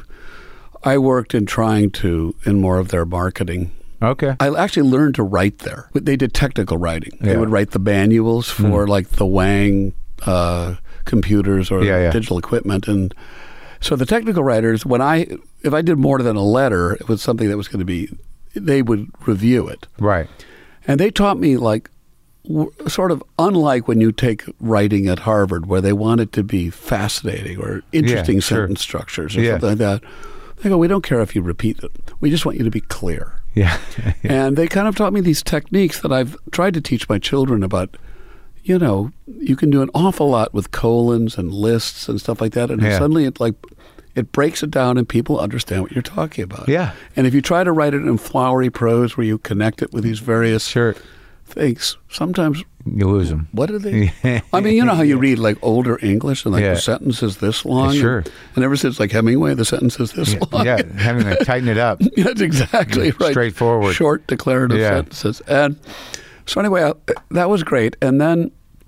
I worked in trying to, in more of their marketing. Okay. I actually learned to write there. They did technical writing. They Yeah. would write the manuals for like the Wang uh, computers or Yeah, yeah. digital equipment, and so the technical writers, when I if I did more than a letter, it was something that was going to be, they would review it, Right. and they taught me like w- sort of unlike when you take writing at Harvard, where they want it to be fascinating or interesting sure. sentence structures or Yeah. something like that. They go, we don't care if you repeat it. We just want you to be clear. Yeah. And they kind of taught me these techniques that I've tried to teach my children about. You know, you can do an awful lot with colons and lists and stuff like that, and Yeah. suddenly it like it breaks it down and people understand what you're talking about. Yeah. And if you try to write it in flowery prose where you connect it with these various Sure. things, sometimes You lose them. what are they? I mean, you know how you read like older English and like Yeah. the sentence is this long. Sure. And, and ever since like Hemingway, the sentence is this long. Yeah, having to tighten it up. That's exactly right. Straightforward. Short declarative Yeah. sentences. And so anyway, I, that was great. And then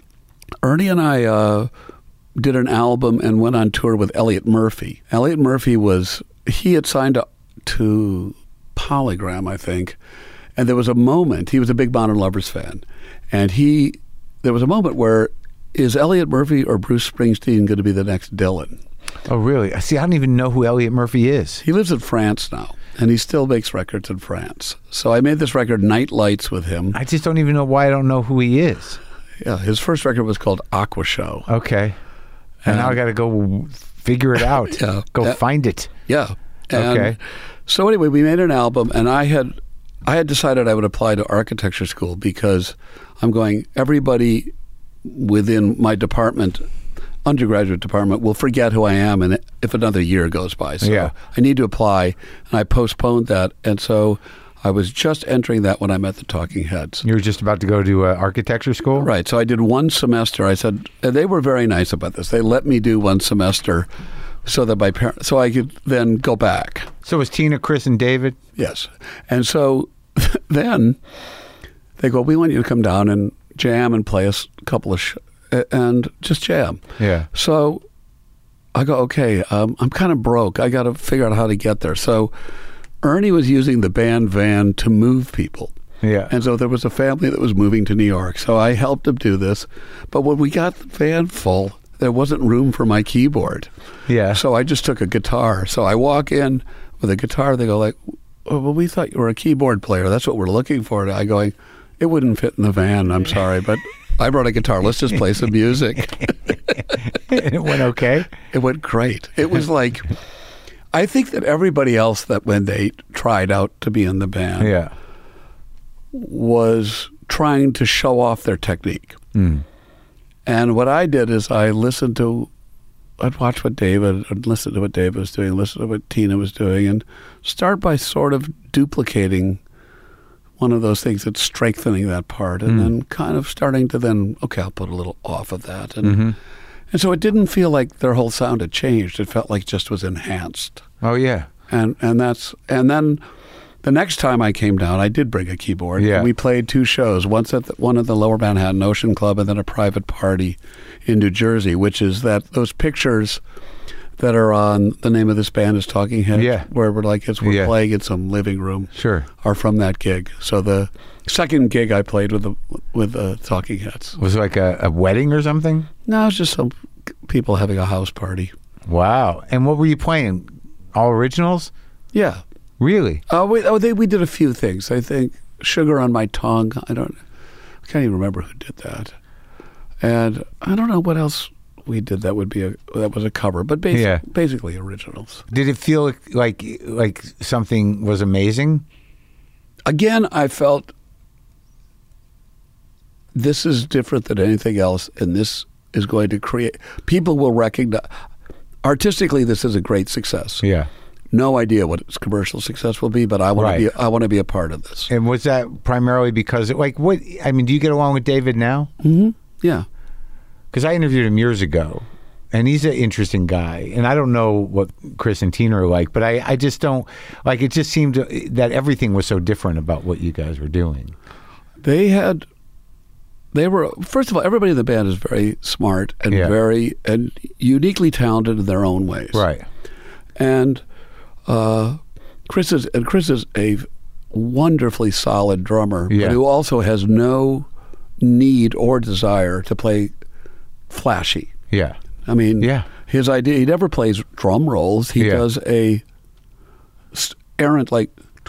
Ernie and I uh, did an album and went on tour with Elliot Murphy. Elliot Murphy was, he had signed to, to Polygram, I think. And there was a moment, he was a big Bonner Lovers fan. And he, there was a moment where, is Elliot Murphy or Bruce Springsteen going to be the next Dylan? Oh, really? See, I don't even know who Elliot Murphy is. He lives in France now, and he still makes records in France. So I made this record, Night Lights, with him. I just don't even know why I don't know who he is. Yeah, his first record was called Aqua Show. Okay. And now I got to go figure it out. Yeah. Go Yeah. find it. Yeah. And Okay. So anyway, we made an album, and I had I had decided I would apply to architecture school because I'm going, everybody within my department, undergraduate department, will forget who I am and if another year goes by. So Yeah. I need to apply, and I postponed that. And so I was just entering that when I met the Talking Heads. You were just about to go to uh, architecture school? Right. So I did one semester. I said, and they were very nice about this. They let me do one semester so that my parents, so I could then go back. So was Tina, Chris, and David? Yes. And so then they go, we want you to come down and jam and play us a couple of, sh- and just jam. Yeah. So I go, okay, um, I'm kind of broke. I got to figure out how to get there. So Ernie was using the band van to move people. Yeah. And so there was a family that was moving to New York. So I helped him do this. But when we got the van full, there wasn't room for my keyboard. Yeah. So I just took a guitar. So I walk in with a guitar. They go like, oh, well, we thought you were a keyboard player. That's what we're looking for. And I going, it wouldn't fit in the van. I'm sorry, but I brought a guitar. Let's just play some music. It went okay? It went great. It was like, I think that everybody else that when they tried out to be in the band Yeah. was trying to show off their technique. Mm. And what I did is I listened to, I'd watch what David, I'd listen to what David was doing, listen to what Tina was doing, and start by sort of duplicating one of those things that's strengthening that part, and Mm. then kind of starting to then, okay, I'll put a little off of that. And, Mm-hmm. and so it didn't feel like their whole sound had changed. It felt like it just was enhanced. Oh, yeah. And and that's and then the next time I came down, I did bring a keyboard. Yeah. And we played two shows, once at the, one at the Lower Manhattan Ocean Club, and then a private party in New Jersey, which is that those pictures that are on the name of this band is Talking Heads, Yeah. where we're like it's we're Yeah. playing in some living room, Sure. are from that gig. So the second gig I played with the with the Talking Heads. Was it like a, a wedding or something? No, it's just some people having a house party. Wow. And what were you playing? All originals? Yeah. Really? Oh, we, oh, they, we did a few things. I think Sugar on My Tongue. I don't, I can't even remember who did that. And I don't know what else we did that would be a that was a cover, but basi- Yeah. basically originals. Did it feel like, like like something was amazing? Again, I felt this is different than anything else, and this is going to create. People will recognize. Artistically, this is a great success. Yeah. No idea what its commercial success will be, but I want Right. to be. I want to be a part of this. And was that primarily because, like, what? I mean, do you get along with David now? Yeah. Because I interviewed him years ago, and he's an interesting guy. And I don't know what Chris and Tina are like, but I, I just don't like. It just seemed to, that everything was so different about what you guys were doing. They had. They were first of all. Everybody in the band is very smart and Yeah. very and uniquely talented in their own ways. Right. And uh, Chris is and Chris is a wonderfully solid drummer, Yeah. but who also has no need or desire to play flashy. Yeah. I mean, Yeah. his idea. He never plays drum rolls. He Yeah. does a st- errant like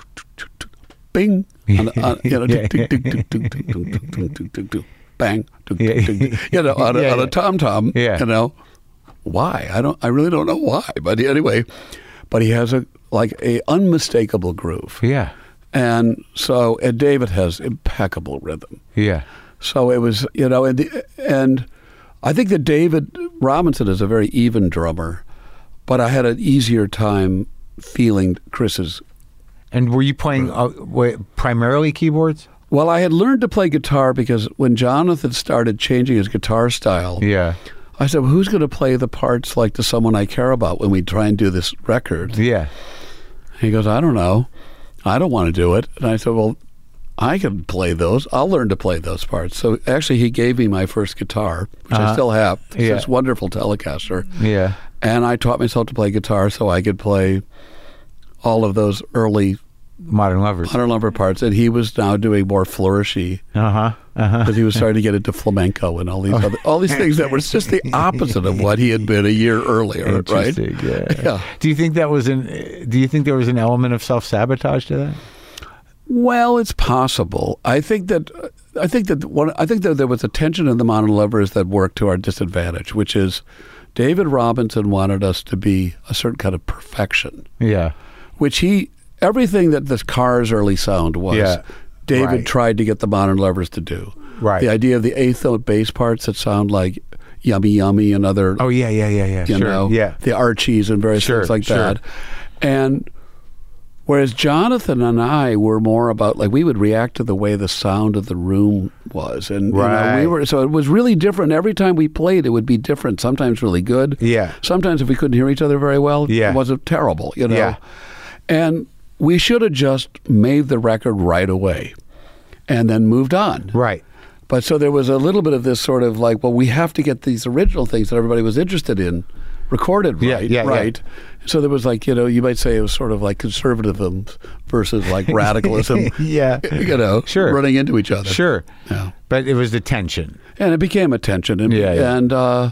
bing, on, on, you know, Yeah. tick, tick, tick, tick, tick, tick, tick, tick, tick, tick, tick, tick, bang, tick, Yeah. tick, tick, you know, on a, Yeah, on yeah. a tom tom. Yeah. You know, why? I don't. I really don't know why. But anyway, but he has a like a unmistakable groove. Yeah. And so, and David has impeccable rhythm. Yeah. So it was, you know, and the, and I think that David Robinson is a very even drummer, but I had an easier time feeling Chris's. And were you playing uh, wait, primarily keyboards? Well, I had learned to play guitar because when Jonathan started changing his guitar style, Yeah. I said, well, who's going to play the parts like to someone I care about when we try and do this record? Yeah. He goes, I don't know. I don't want to do it. And I said, well, I can play those. I'll learn to play those parts. So actually, he gave me my first guitar, which I Uh-huh. still have. It's Yeah. this wonderful Telecaster. Yeah. And I taught myself to play guitar so I could play all of those early Modern Lovers. Modern Lover parts. And he was now doing more flourishy Uh huh. Uh huh. because he was starting to get into flamenco and all these other, all these things that were just the opposite of what he had been a year earlier, right? Interesting. Yeah. Yeah. Do you think that was an? Do you think there was an element of self sabotage to that? Well, it's possible. I think that I think that one. I think that there was a tension in the Modern Lovers that worked to our disadvantage, which is David Robinson wanted us to be a certain kind of perfection, Yeah. which he everything that the Cars' early sound was. Yeah. David Right. tried to get the Modern Lovers to do. Right. The idea of the eighth note bass parts that sound like Yummy Yummy and other, Oh yeah. Yeah. Yeah. Yeah. you sure. know, Yeah. the Archies and various Sure, things like sure. that. And whereas Jonathan and I were more about, like, we would react to the way the sound of the room was. And you know, Right. we were, so it was really different. Every time we played, it would be different. Sometimes really good. Yeah. Sometimes if we couldn't hear each other very well, Yeah. it wasn't terrible, you know. Yeah. And we should have just made the record right away and then moved on. Right. But so there was a little bit of this sort of like, well, we have to get these original things that everybody was interested in recorded Yeah, right, yeah, yeah. right. So there was like, you know, you might say it was sort of like conservatism versus like radicalism, Yeah. you know, Sure. running into each other. Sure. Yeah. But it was the tension. And it became a tension. And, Yeah, yeah. and, uh,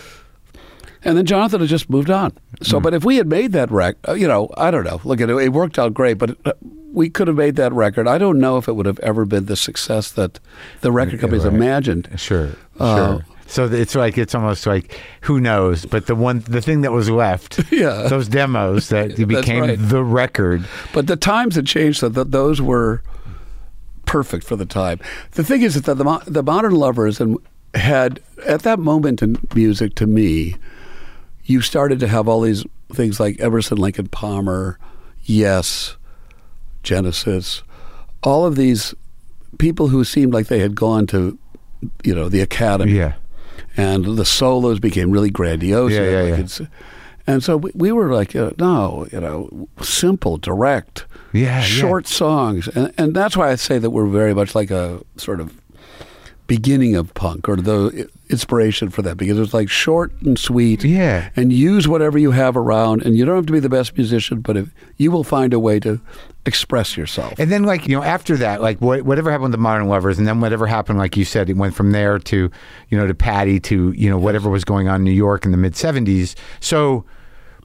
and then Jonathan had just moved on. So, Mm. but if we had made that record, you know, I don't know. Look at it; it worked out great. But uh, we could have made that record. I don't know if it would have ever been the success that the record companies Right. imagined. Sure. Uh, Sure. So th- it's like it's almost like who knows, but the one the thing that was left, Yeah. those demos that became right. the record. But the times had changed, so that those were perfect for the time. The thing is that the mo- the Modern Lovers and had at that moment in music, to me, you started to have all these things like Emerson, Lake and Palmer, Yes, Genesis, all of these people who seemed like they had gone to, you know, the academy. Yeah. And the solos became really grandiose. Yeah, yeah, like yeah. it's- And so we, we were like, uh, no, you know, simple, direct, Yeah, yeah. short songs. And, and that's why I say that we're very much like a sort of beginning of punk or the inspiration for that, because it's like short and sweet. Yeah. And use whatever you have around. And you don't have to be the best musician, but if you will find a way to express yourself. And then, like, you know, after that, like, what, whatever happened with the Modern Lovers, and then whatever happened, like you said, it went from there to, you know, to Patty to, you know, whatever was going on in New York in the mid seventies. So,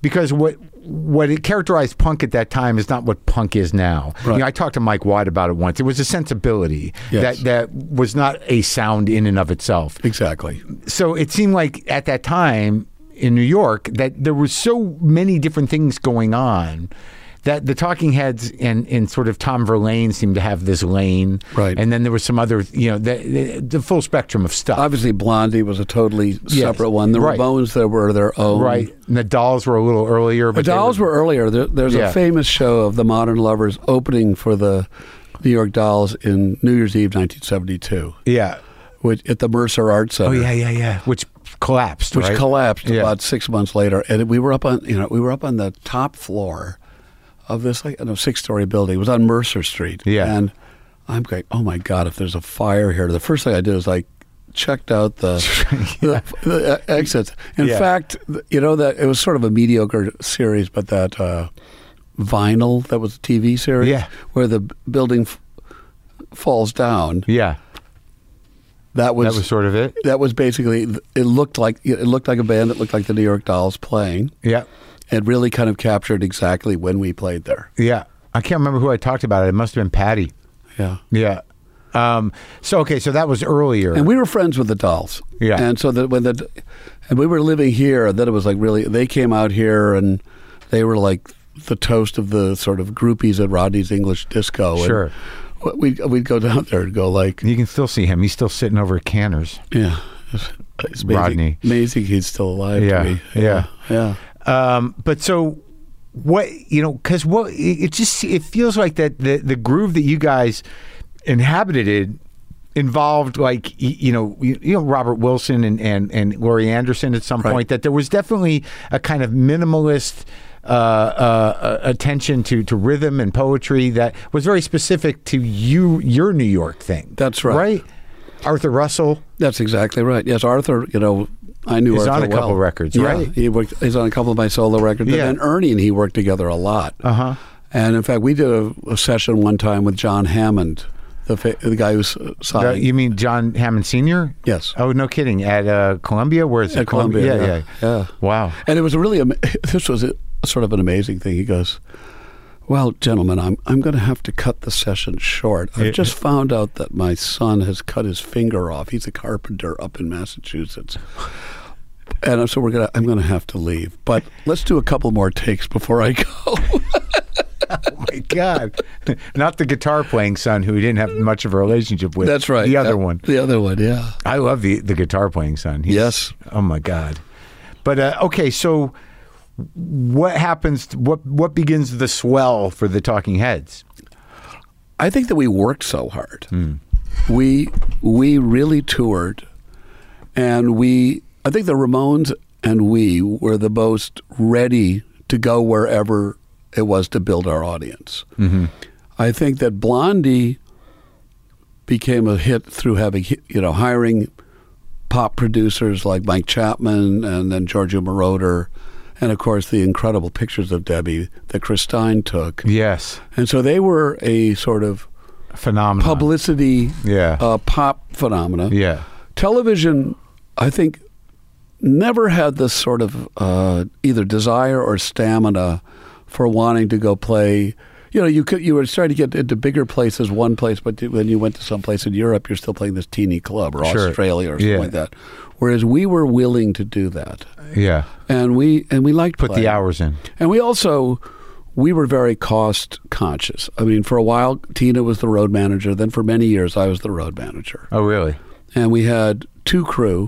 because what what it characterized punk at that time is not what punk is now. Right. You know, I talked to Mike White about it once. It was a sensibility Yes. that that was not a sound in and of itself. Exactly. So it seemed like at that time in New York that there was so many different things going on that the Talking Heads and, and sort of Tom Verlaine seemed to have this lane. Right. And then there was some other, you know, the, the, the full spectrum of stuff. Obviously, Blondie was a totally separate one. The Right. Ramones, there were their own. Right. And the Dolls were a little earlier. The But they Dolls were earlier. There, there's Yeah. a famous show of the Modern Lovers opening for the New York Dolls in New Year's Eve, nineteen seventy-two, Yeah. which, at the Mercer Arts Center. Oh, yeah, yeah, yeah. Which collapsed, Which right? collapsed Yeah. about six months later, and we were up on, you know, we were up on the top floor of this like, you know, six-story building. It was on Mercer Street. Yeah. And I'm going, oh my God, if there's a fire here, the first thing I did is like checked out the, the, the exits. In Yeah. fact, you know that it was sort of a mediocre series, but that uh, Vinyl, that was a T V series, Yeah. where the building f- falls down. Yeah. That was That was sort of it. that was basically, it looked like it looked like a band. It looked like the New York Dolls playing. Yeah. It really kind of captured exactly when we played there. Yeah. I can't remember who I talked about it. It must have been Patty. Yeah. Yeah. Um, so, okay, so that was earlier. And we were friends with the Dolls. Yeah. And so that when the, and we were living here, then it was like really, they came out here and they were like the toast of the sort of groupies at Rodney's English Disco. And Sure. We'd, we'd go down there and go like, You can still see him. He's still sitting over at Canners. yeah. It's, it's amazing, Rodney. amazing he's still alive Yeah, to me. yeah. Yeah. Um, but so what, you know, because what it it just it feels like that the the groove that you guys inhabited it involved like y- you know you, you know Robert Wilson and and and Laurie Anderson at some Right. point, that there was definitely a kind of minimalist uh, uh, attention to to rhythm and poetry that was very specific to you your New York thing. That's right. Right. Arthur Russell. That's exactly right. Yes, Arthur, you know, I knew He's Arthur on a couple well. records, Yeah, right? He worked, he's on a couple of my solo records. Yeah. And then Ernie and he worked together a lot. Uh-huh. And in fact, we did a, a session one time with John Hammond, the fa- the guy who's uh, Uh, signed. you mean John Hammond Senior? Yes. Oh, no kidding. At uh, Columbia? Where is it? At Columbia, Yeah, yeah. yeah. Yeah. Wow. And it was a really, ama- this was a, sort of an amazing thing. He goes, well, gentlemen, I'm I'm going to have to cut the session short. I've Yeah. just found out that my son has cut his finger off. He's a carpenter up in Massachusetts. And so we're gonna. I'm gonna have to leave, but let's do a couple more takes before I go. Oh, my God. Not the guitar playing son who he didn't have much of a relationship with. That's right. The other Yeah. one. The other one, yeah. I love the, the guitar playing son. He's- Yes. Oh, my God. But, uh, okay, so what happens, to, what, what begins the swell for the Talking Heads? I think that we worked so hard. We we really toured, and we. I think the Ramones and we were the most ready to go wherever it was to build our audience. Mm-hmm. I think that Blondie became a hit through having, you know, hiring pop producers like Mike Chapman and then Giorgio Moroder, and of course the incredible pictures of Debbie that Chris Stein took. Yes. And so they were a sort of Phenomenon. publicity Yeah. uh, pop phenomena. Yeah. Television, I think, never had this sort of uh, either desire or stamina for wanting to go play. You know, you could you were starting to get into bigger places, one place, but when you went to some place in Europe, you're still playing this teeny club or Sure. Australia or something Yeah. like that. Whereas we were willing to do that, Yeah. and we and we liked Put playing. the hours in. And we also, we were very cost conscious. I mean, for a while, Tina was the road manager. Then for many years, I was the road manager. Oh, really? And we had two crew.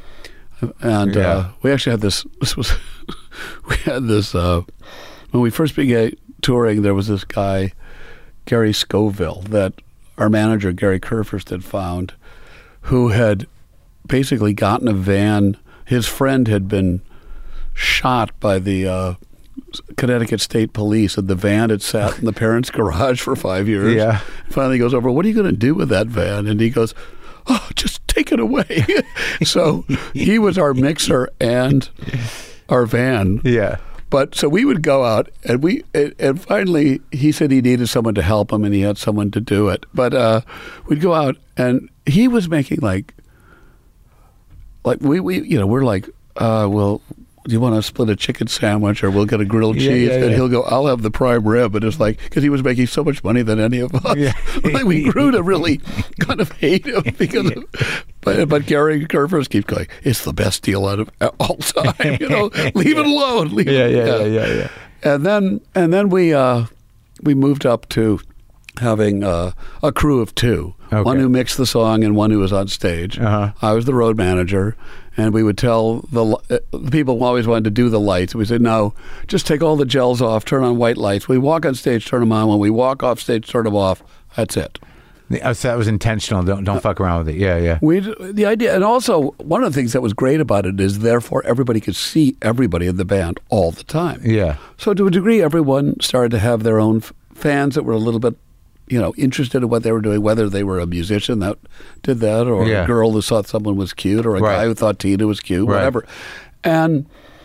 And Yeah. uh, we actually had this, this was, we had this, uh, when we first began touring, there was this guy, Gary Scoville, that our manager, Gary Kurfürst, had found, who had basically gotten a van. His friend had been shot by the uh, Connecticut State Police, and the van had sat in the parents' garage for five years. Yeah. Finally he goes over, what are you going to do with that van? And he goes, oh, just take it away. So he was our mixer and our van. Yeah. But so we would go out, and we and, and finally he said he needed someone to help him, and he had someone to do it. But uh, we'd go out, and he was making like, like we, we you know we're like, uh, well, do you want to split a chicken sandwich or we'll get a grilled Yeah, cheese? yeah, and yeah. he'll go, I'll have the prime rib. And it's like, because he was making so much money than any of us. Yeah. Like we grew to really kind of hate him because of, but, but Gary Gervers keeps going, it's the best deal out of all time. You know, leave it alone. Leave Yeah, it, yeah, yeah, yeah, yeah. And then, and then we, uh, we moved up to having uh, a crew of two. Okay. One who mixed the song and one who was on stage. Uh-huh. I was the road manager, and we would tell the, uh, the people who always wanted to do the lights. We said, no, just take all the gels off, turn on white lights. We walk on stage, turn them on. When we walk off stage, turn them off. That's it. Oh, so that was intentional. Don't don't fuck around with it. Yeah, yeah. We the idea, and also one of the things that was great about it is therefore everybody could see everybody in the band all the time. Yeah. So to a degree, everyone started to have their own f- fans that were a little bit, you know, interested in what they were doing, whether they were a musician that did that, or Yeah. a girl who thought someone was cute, or a Right. guy who thought Tina was cute, Right. whatever. And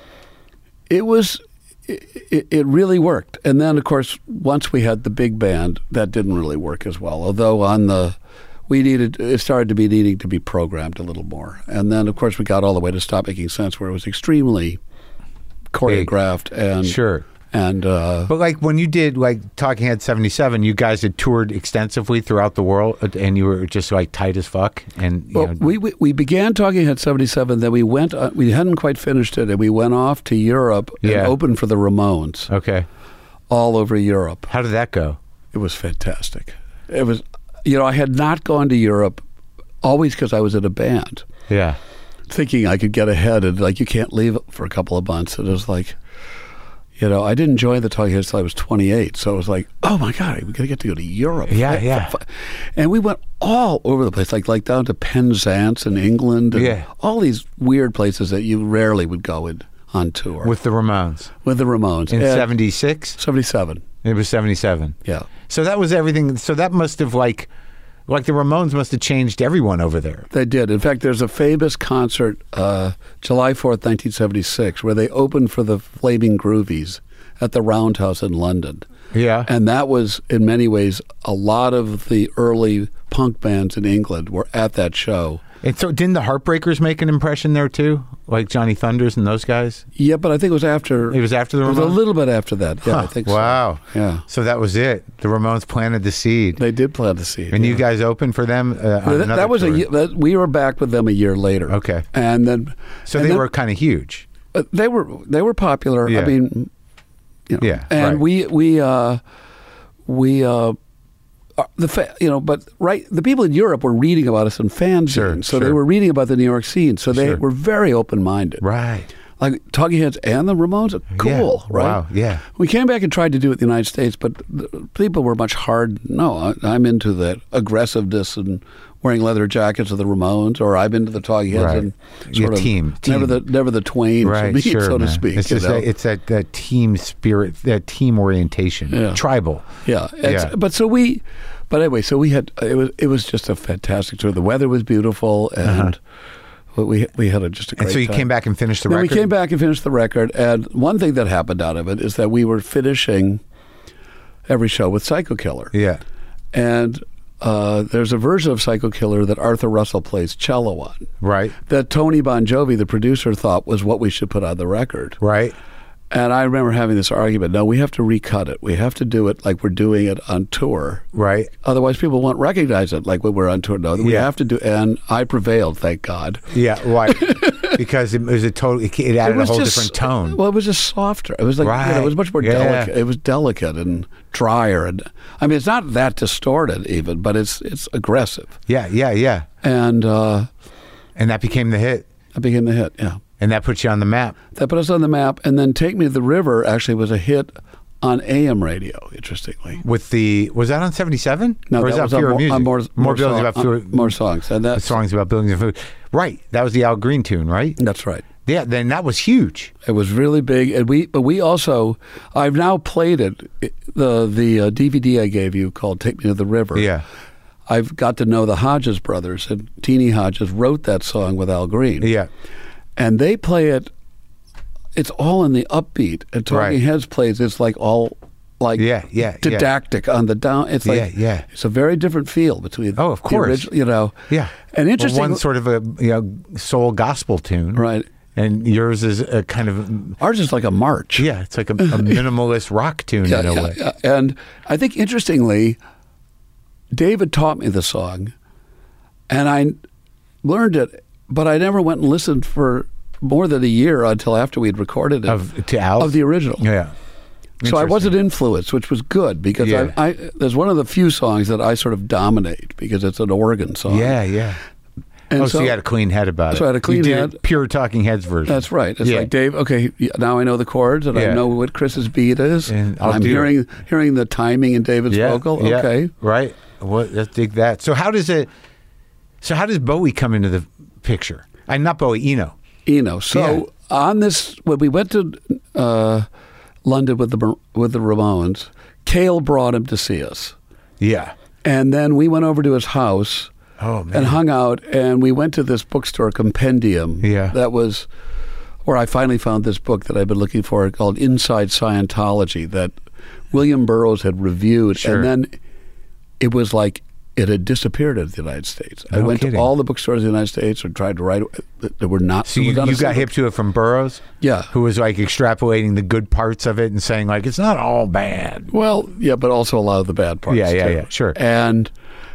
it was, it, it really worked. And then, of course, once we had the big band, that didn't really work as well. Although on the, we needed, it started to be needing to be programmed a little more. And then, of course, we got all the way to Stop Making Sense, where it was extremely choreographed and Sure. and uh, But like when you did like Talking Head seventy-seven, you guys had toured extensively throughout the world, uh, and you were just like tight as fuck. And you well, know, we, we we began Talking Head seventy-seven. Then we went. Uh, we hadn't quite finished it, and we went off to Europe Yeah. and opened for the Ramones okay. all over Europe. How did that go? It was fantastic. It was, you know, I had not gone to Europe always because I was in a band, Yeah. thinking I could get ahead, and like you can't leave for a couple of months. And it was like, you know, I didn't join the Talking Heads until I was twenty-eight. So it was like, oh my God, we're gonna get to go to Europe. Yeah, yeah. And we went all over the place, like like down to Penzance in England, and Yeah. all these weird places that you rarely would go in on tour With the Ramones with the Ramones in And seventy-six. seventy-seven. It was seventy-seven. Yeah. So that was everything. So that must have like, like the Ramones must have changed everyone over there. They did. In fact, there's a famous concert, uh, July fourth, nineteen seventy-six, where they opened for the Flaming Groovies at the Roundhouse in London. Yeah. And that was, in many ways, a lot of the early punk bands in England were at that show. And so didn't the Heartbreakers make an impression there too? Like Johnny Thunders and those guys? Yeah, but I think it was after. It was after the It was a Ramones? little bit after that. Yeah, I Huh, think wow. so. Yeah. So that was it. The Ramones planted the seed. They did plant the seed. And yeah. you guys opened for them uh, on That, another that was tour. a ye- that, we were back with them a year later. Okay. And then So and they then- were kind of huge. uh, they were they were popular. Yeah. I mean, you know, Yeah, and right. we we uh, we uh, uh, the fa- you know, but right, the people in Europe were reading about us in fanzines, Sure, so they sure. were reading about the New York scene, so they Sure. were very open minded. Right. Like Talking Heads and the Ramones, cool, Yeah. right? Wow, yeah. We came back and tried to do it in the United States, but the people were much hard. No, I, I'm into the aggressiveness and wearing leather jackets of the Ramones, or I'm into the Talking Heads Right. and Yeah, sort of team, never team. the never the twain, Right, so, sure, so to man. speak. It's you just know? that, it's that, that team spirit, that team orientation, Yeah. tribal. Yeah, it's, Yeah. but so we, but anyway, so we had it was it was just a fantastic tour. The weather was beautiful, and we we had a, just a great. Uh-huh. And so you time. came back and finished the Then record? we came back and finished the record, and one thing that happened out of it is that we were finishing every show with Psycho Killer, Yeah. and uh, there's a version of Psycho Killer that Arthur Russell plays cello on, Right. that Tony Bon Jovi, the producer, thought was what we should put on the record. Right. And I remember having this argument. No, we have to recut it. We have to do it like we're doing it on tour. Right. Otherwise, people won't recognize it like when we're on tour. No, we Yeah. have to do. And I prevailed, thank God. Yeah. Right. Because it was a total, it it added a was whole just- different tone. Well, it was just softer. It was like you know, Right. it was much more Yeah. delicate. It was delicate and drier, and I mean, it's not that distorted even, but it's it's aggressive. Yeah. Yeah. Yeah. And uh, And that became the hit. that became the hit. Yeah, And that put you on the map. that put us on the map. And then "Take Me to the River" actually was a hit on A M radio. Interestingly. With the, was that on seventy-seven? No, or that was on on Fear of more, Music? on more, more, buildings song- about fear, on more songs, and that's songs about buildings and food. Right. That was the Al Green tune, right? that's right. Yeah. Then that was huge. It was really big, and we but we also I've now played it. The the uh, D V D I gave you called "Take Me to the River." Yeah. I've got to know the Hodges brothers, and Teenie Hodges wrote that song with Al Green. Yeah. and they play it. It's all in the upbeat, and Talking Right. Heads plays. It's like all like Yeah, yeah, yeah. didactic on the down. It's like Yeah, yeah. It's a very different feel between. Oh, of the course. original, you know. Yeah. and interesting. Well, one sort of a you know soul gospel tune. Right. And yours is a kind of Ours is like a march. yeah, it's like a, a minimalist rock tune Yeah, in a yeah, way. yeah. And I think interestingly, David taught me the song, and I learned it, but I never went and listened for more than a year until after we'd recorded it Of to Alf? of the original. Yeah. So I Interesting. wasn't influenced, which was good because Yeah. I, I there's one of the few songs that I sort of dominate because it's an organ song. Yeah, yeah. And oh, so, you had a clean head about it. so I had a clean you did head. it pure Talking Heads version. That's right. It's Yeah. like Dave. Okay, now I know the chords and Yeah. I know what Chris's beat is. And I'll I'm do hearing it. hearing the timing in David's yeah, vocal. yeah, Okay, right. Well, let's dig that. So how does it? So how does Bowie come into the picture? I'm not Bowie, Eno. Eno. So on this, when we went to uh, London with the with the Ramones, Cale brought him to see us, Yeah. and then we went over to his house. Oh man. And hung out, and we went to this bookstore, Compendium. Yeah. That was where I finally found this book that I've been looking for called Inside Scientology that William Burroughs had reviewed. Sure. And then it was like it had disappeared in the United States. I No went kidding. to all the bookstores in the United States and tried to write it. There were not. So there you, was not a you got single- hip to it from Burroughs? Yeah. Who was like extrapolating the good parts of it and saying like, it's not all bad. Well, yeah, but also a lot of the bad parts. Yeah, yeah, too. yeah, sure. And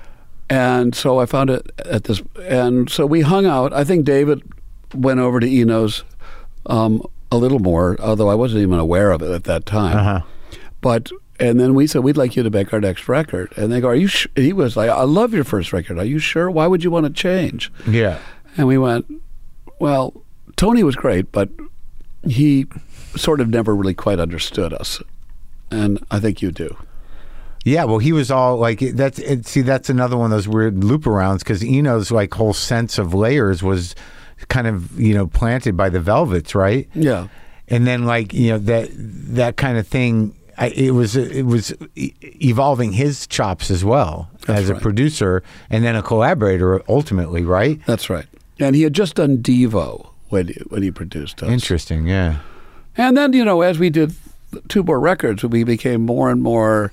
and so I found it at this, and so we hung out. I think David went over to Eno's um, a little more, although I wasn't even aware of it at that time. Uh-huh. But and then we said we'd like you to make our next record, and they go, "Are you?" Sh-? He was like, "I love your first record. Are you sure? Why would you want to change?" Yeah. And we went, "Well, Tony was great, but he sort of never really quite understood us, and I think you do." Yeah, well, he was all like that's. It, see, that's another one of those weird loop arounds because Eno's like whole sense of layers was kind of you know planted by the Velvets, right? Yeah. And then like you know that that kind of thing. I, it was it was e- evolving his chops as well That's as a right. producer and then a collaborator ultimately, right? That's right. And he had just done Devo when he, when he produced us. Interesting, yeah. And then, you know, as we did two more records, we became more and more.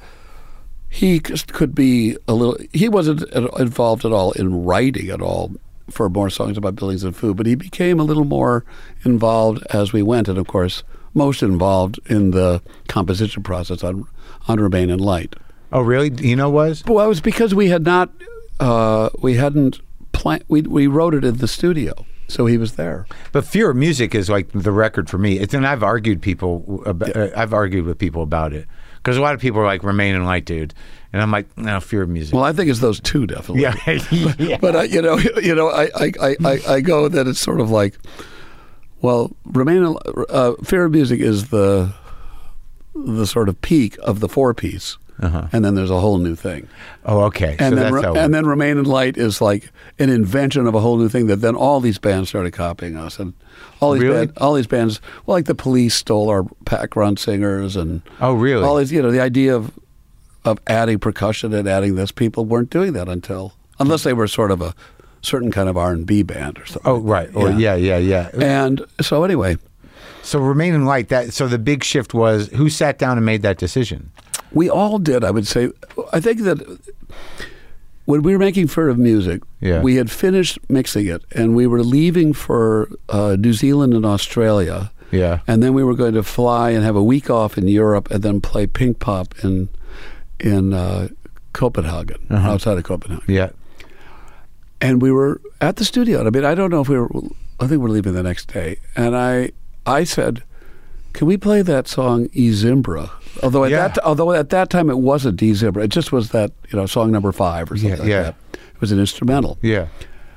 He just could be a little. He wasn't involved at all in writing at all for more songs about buildings and food, but he became a little more involved as we went, and of course, most involved in the composition process on on Remain in Light. Oh, really? Eno was? Well, it was because we had not, uh, we hadn't planned. We we wrote it in the studio, so he was there. But Fear of Music is like the record for me. It's, and I've argued people. About, uh, I've argued with people about it because a lot of people are like Remain in Light, dude, and I'm like, no, Fear of Music. Well, I think it's those two definitely. yeah, yeah. But I, you know, you know, I, I, I, I, I go that it's sort of like, well, Remain in, uh, Fear of Music is the the sort of peak of the four piece, Uh-huh. and then there's a whole new thing. Oh, okay. And so then, that's Re- how. and then Remain in Light is like an invention of a whole new thing that then all these bands started copying us, and all these Really? band, all these bands, well, like the Police stole our Pack Run singers, and Oh, really? all these, you know, the idea of of adding percussion and adding this, people weren't doing that until unless they were sort of a certain kind of R and B band or something. oh, right. Or yeah, yeah, yeah. And so anyway, So Remain in Light. That. So the big shift was who sat down and made that decision. we all did, I would say. I think that when we were making Fear of Music, Yeah. we had finished mixing it, and we were leaving for uh, New Zealand and Australia. Yeah. And then we were going to fly and have a week off in Europe and then play Pink Pop in in uh, Copenhagen, Uh-huh. outside of Copenhagen. Yeah. And we were at the studio. I mean, I don't know if we were, I think we we're leaving the next day. And I I said, can we play that song E Zimbra? Although at Yeah. that although at that time it wasn't E Zimbra. It just was that, you know, song number five or something Yeah, like yeah. that. It was an instrumental. Yeah.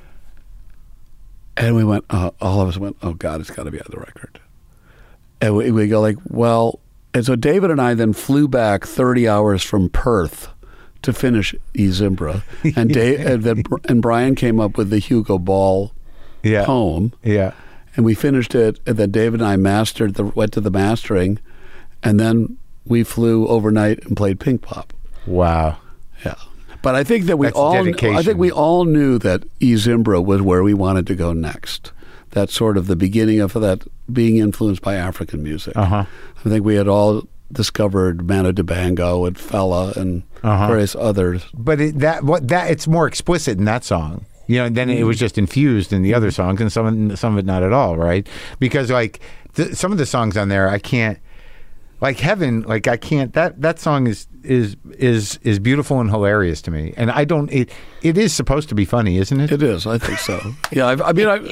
And we went, uh, all of us went, oh God, it's got to be on the record. And we, we go like, well, and so David and I then flew back thirty hours from Perth to finish E Zimbra. And, Dave, and, then, and Brian came up with the Hugo Ball Yeah. poem. Yeah. And we finished it, and then David and I mastered, the, went to the mastering, and then we flew overnight and played Pink Pop. Wow. Yeah. But I think that we That's all dedication. I think we all knew that E Zimbra was where we wanted to go next. That's sort of the beginning of that being influenced by African music. Uh-huh. I think we had all discovered Manu Dibango and Fela and Uh-huh. various others. But it, that what that it's more explicit in that song. You know, and then it was just infused in the other songs, and some of- some of it not at all, right? Because like th- some of the songs on there, I can't. Like Heaven, like I can't. That that song is is is is beautiful and hilarious to me, and I don't. It it is supposed to be funny, isn't it? It is. I think so. Yeah. I've, I mean, I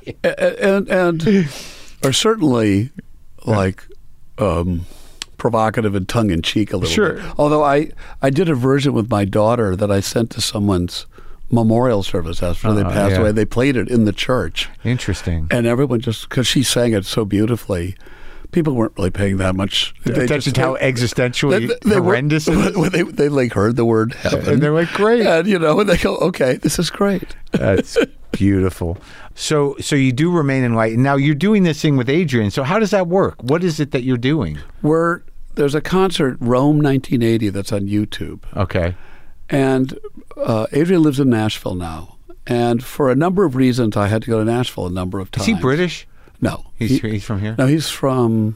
and and are certainly like um, provocative and tongue in cheek a little Sure. bit. Although I I did a version with my daughter that I sent to someone's memorial service after they Uh, passed yeah. away. They played it in the church, Interesting. and everyone just because she sang it so beautifully. People weren't really paying that much they Attention just- to how existentially they horrendous were, it is. when they, they like heard the word heaven, And they're like, great. and you know, and they go, okay, this is great. That's beautiful. So so you do Remain in Light. Now you're doing this thing with Adrian. So how does that work? What is it that you're doing? We're there's a concert, Rome nineteen eighty, that's on YouTube, Okay. and uh, Adrian lives in Nashville now, and for a number of reasons, I had to go to Nashville a number of Is times. he British? No, He's he- he's from here? no, he's from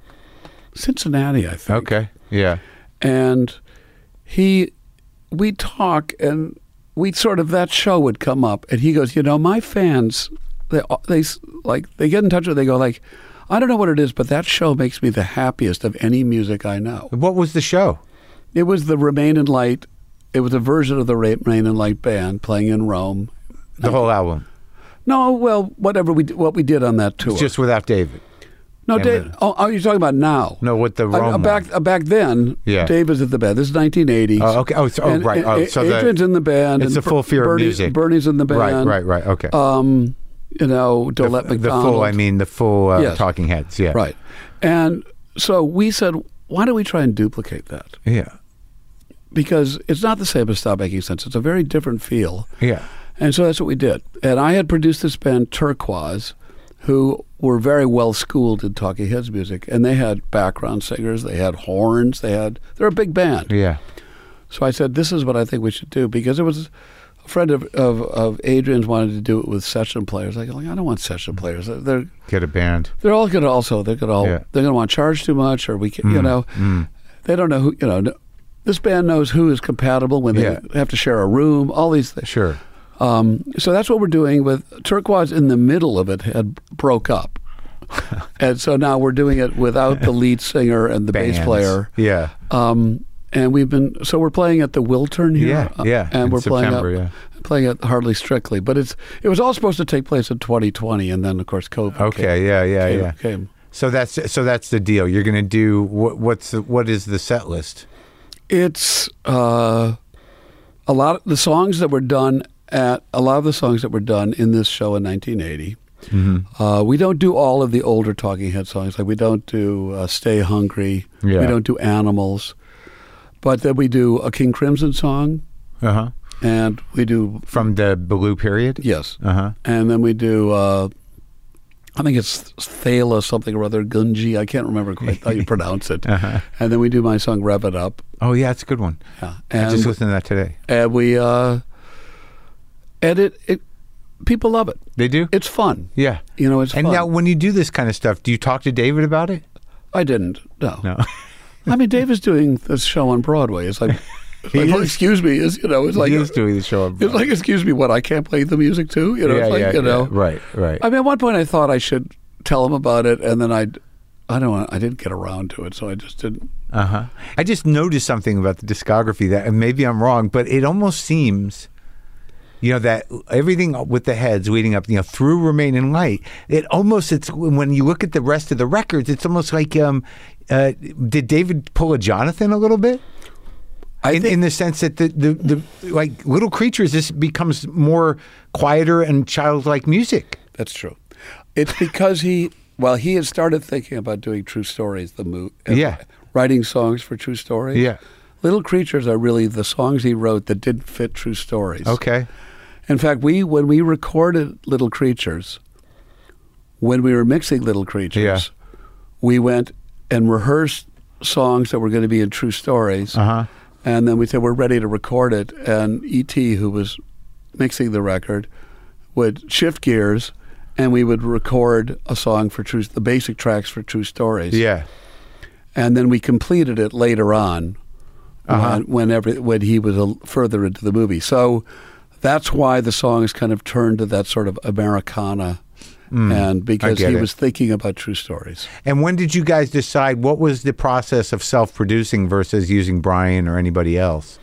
Cincinnati, I think. Okay. Yeah. And he, we'd talk, and we'd sort of, that show would come up, and he goes, you know, my fans, they, they like, they get in touch with, they go like, I don't know what it is, but that show makes me the happiest of any music I know. What was the show? It was the Remain in Light, it was a version of the Remain in Light band playing in Rome. The whole album. No, well, whatever we, what we did on that tour. It's just without David. No, And Dave. the- Oh, oh, you're talking about now? No, with the Uh, Rome uh, back uh, back then, Yeah. Dave was at the band. This is nineteen eighty. Oh, okay. Oh, so- oh, right. Oh, so the- Adrian's in the band. it's and the full Fear of Bernie, Music. Bernie's in the band. Right, right, right. Okay. Um, you know, Dolette the, the McDonald. full, I mean, the full uh, Yes. Talking Heads. Yeah. Right. And so we said, why don't we try and duplicate that? Yeah. Because it's not the same as Stop Making Sense. It's a very different feel. Yeah. And so that's what we did. And I had produced this band, Turquoise, who were very well schooled in Talking Heads music, and they had background singers, they had horns, they had they're a big band. Yeah. So I said, this is what I think we should do, because it was a friend of, of, of Adrian's wanted to do it with session players. I go, like, I don't want session players. They're they're, Get a band. they're all going to also they're going to all Yeah. they're going to want to charge too much, or we can, you Mm, know, mm. they don't know who you know. no- This band knows who is compatible when they Yeah. have to share a room. All these things. Sure. Um, so that's what we're doing with Turquoise. In the middle of it, had broke up, and so now we're doing it without the lead singer and the bass Bands. player. Yeah. Um, and we've been so we're playing at the Wiltern here. Yeah, uh, yeah, and in we're playing September, at, yeah. playing at Hardly Strictly. But it's it was all supposed to take place in twenty twenty, and then of course COVID. Okay. came, Yeah. Yeah. came, yeah. came. So that's so that's the deal. You're going to do what? What's the, what is the set list? It's uh, a lot of the songs that were done at a lot of the songs that were done in this show in nineteen eighty. Mm-hmm. Uh, we don't do all of the older Talking Head songs. Like we don't do uh, "Stay Hungry." Yeah. We don't do "Animals," but then we do a King Crimson song, Uh huh. and we do From the Baloo period. yes, Uh huh. and then we do. Uh, I think it's Thala something or other, Gunji. I can't remember quite how you pronounce it. Uh-huh. And then we do my song "Rev It Up." Oh yeah, it's a good one. Yeah, I and just listened to that today. and we uh, and it, it people love it. They do. It's fun. Yeah. You know, it's And fun. now, when you do this kind of stuff, do you talk to David about it? I didn't. No. No. I mean, Dave is doing this show on Broadway. It's like, it's He like, well, is. excuse me, is you know, it's like he is doing the show. it's like, excuse me, what? I can't play the music too. You know, yeah, it's like yeah, you know, yeah. Right, right. I mean, at one point I thought I should tell him about it, and then I, I don't know, I didn't get around to it, so I just didn't. Uh huh. I just noticed something about the discography that, and maybe I'm wrong, but it almost seems, you know, that everything with the Heads leading up, you know, through Remain in Light, it almost, it's when you look at the rest of the records, it's almost like, um, uh, did David pull a Jonathan a little bit? I in, think, in the sense that the, the, the like Little Creatures, this becomes more quieter and childlike music. that's true. It's because he, well, he had started thinking about doing True Stories, the movie. Yeah. Writing songs for True Stories. Yeah. Little Creatures are really the songs he wrote that didn't fit True Stories. Okay. In fact, we when we recorded Little Creatures, when we were mixing Little Creatures, Yeah. we went and rehearsed songs that were going to be in True Stories. Uh-huh. And then we said, we're ready to record it. And E T, who was mixing the record, would shift gears, and we would record a song for True, the basic tracks for True Stories. Yeah. And then we completed it later on Uh-huh. when, when, every, when he was a, further into the movie. So that's why the songs kind of turned to that sort of Americana, Mm, and because I get he it. was thinking about true stories. And when did you guys decide, what was the process of self-producing versus using Brian or anybody else?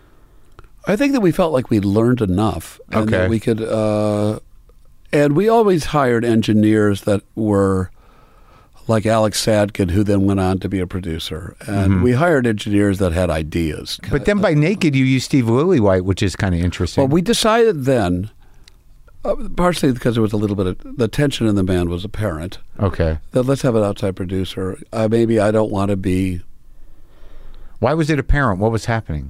I think that we felt like we'd learned enough, and Okay. that we could. Uh, and we always hired engineers that were like Alex Sadkin, who then went on to be a producer. And Mm-hmm. we hired engineers that had ideas. But then by Naked, you used Steve Lillywhite, which is kind of interesting. Well, we decided then, uh, partially because there was a little bit of the tension in the band was apparent, okay. that let's have an outside producer. Uh, maybe I don't want to be. Why was it apparent? What was happening?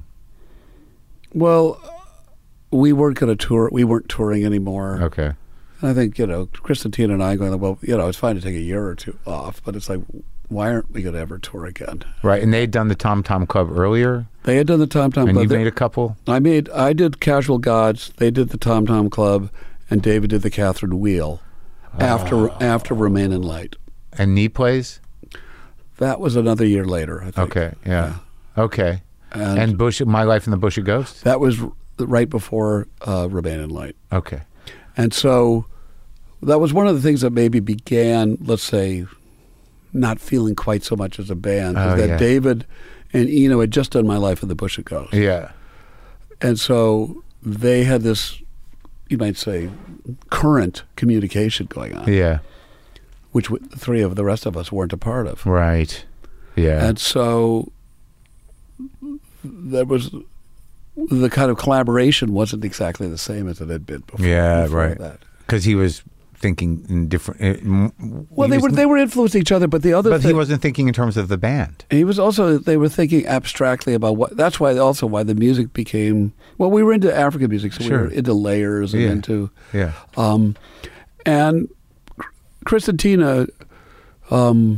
Well, we weren't going to tour. We weren't touring anymore. Okay. And I think, you know, Chris and Tina and I going, well, you know, it's fine to take a year or two off, but it's like, why aren't we going to ever tour again? Right. And they had done the Tom Tom Club earlier, They had done the Tom Tom and Club. you They- made a couple? I made, I did Casual Gods. They did the Tom Tom Club, and David did the Catherine Wheel after after Remain in Light. And Knee Plays? That was another year later, I think. Okay. Yeah. Okay. And, And Bush, My Life in the Bush of Ghosts? that was r- right before uh, Remain in Light. Okay. And so that was one of the things that maybe began, let's say, not feeling quite so much as a band, Oh, is that yeah. David and Eno had just done My Life in the Bush of Ghosts. Yeah. And so they had this, you might say, current communication going on, Yeah. which w- the three of the rest of us weren't a part of. Right. Yeah. And so there was the kind of collaboration wasn't exactly the same as it had been before. Yeah, before right. That. Because he was thinking in different. uh, m- Well, he they was- were they were influencing each other, but the other But thing, he wasn't thinking in terms of the band. he was also they were thinking abstractly about what. That's why also why the music became. Well, we were into African music, so Sure. we were into layers and Yeah. into. Yeah. Um, and Chris and Tina, um,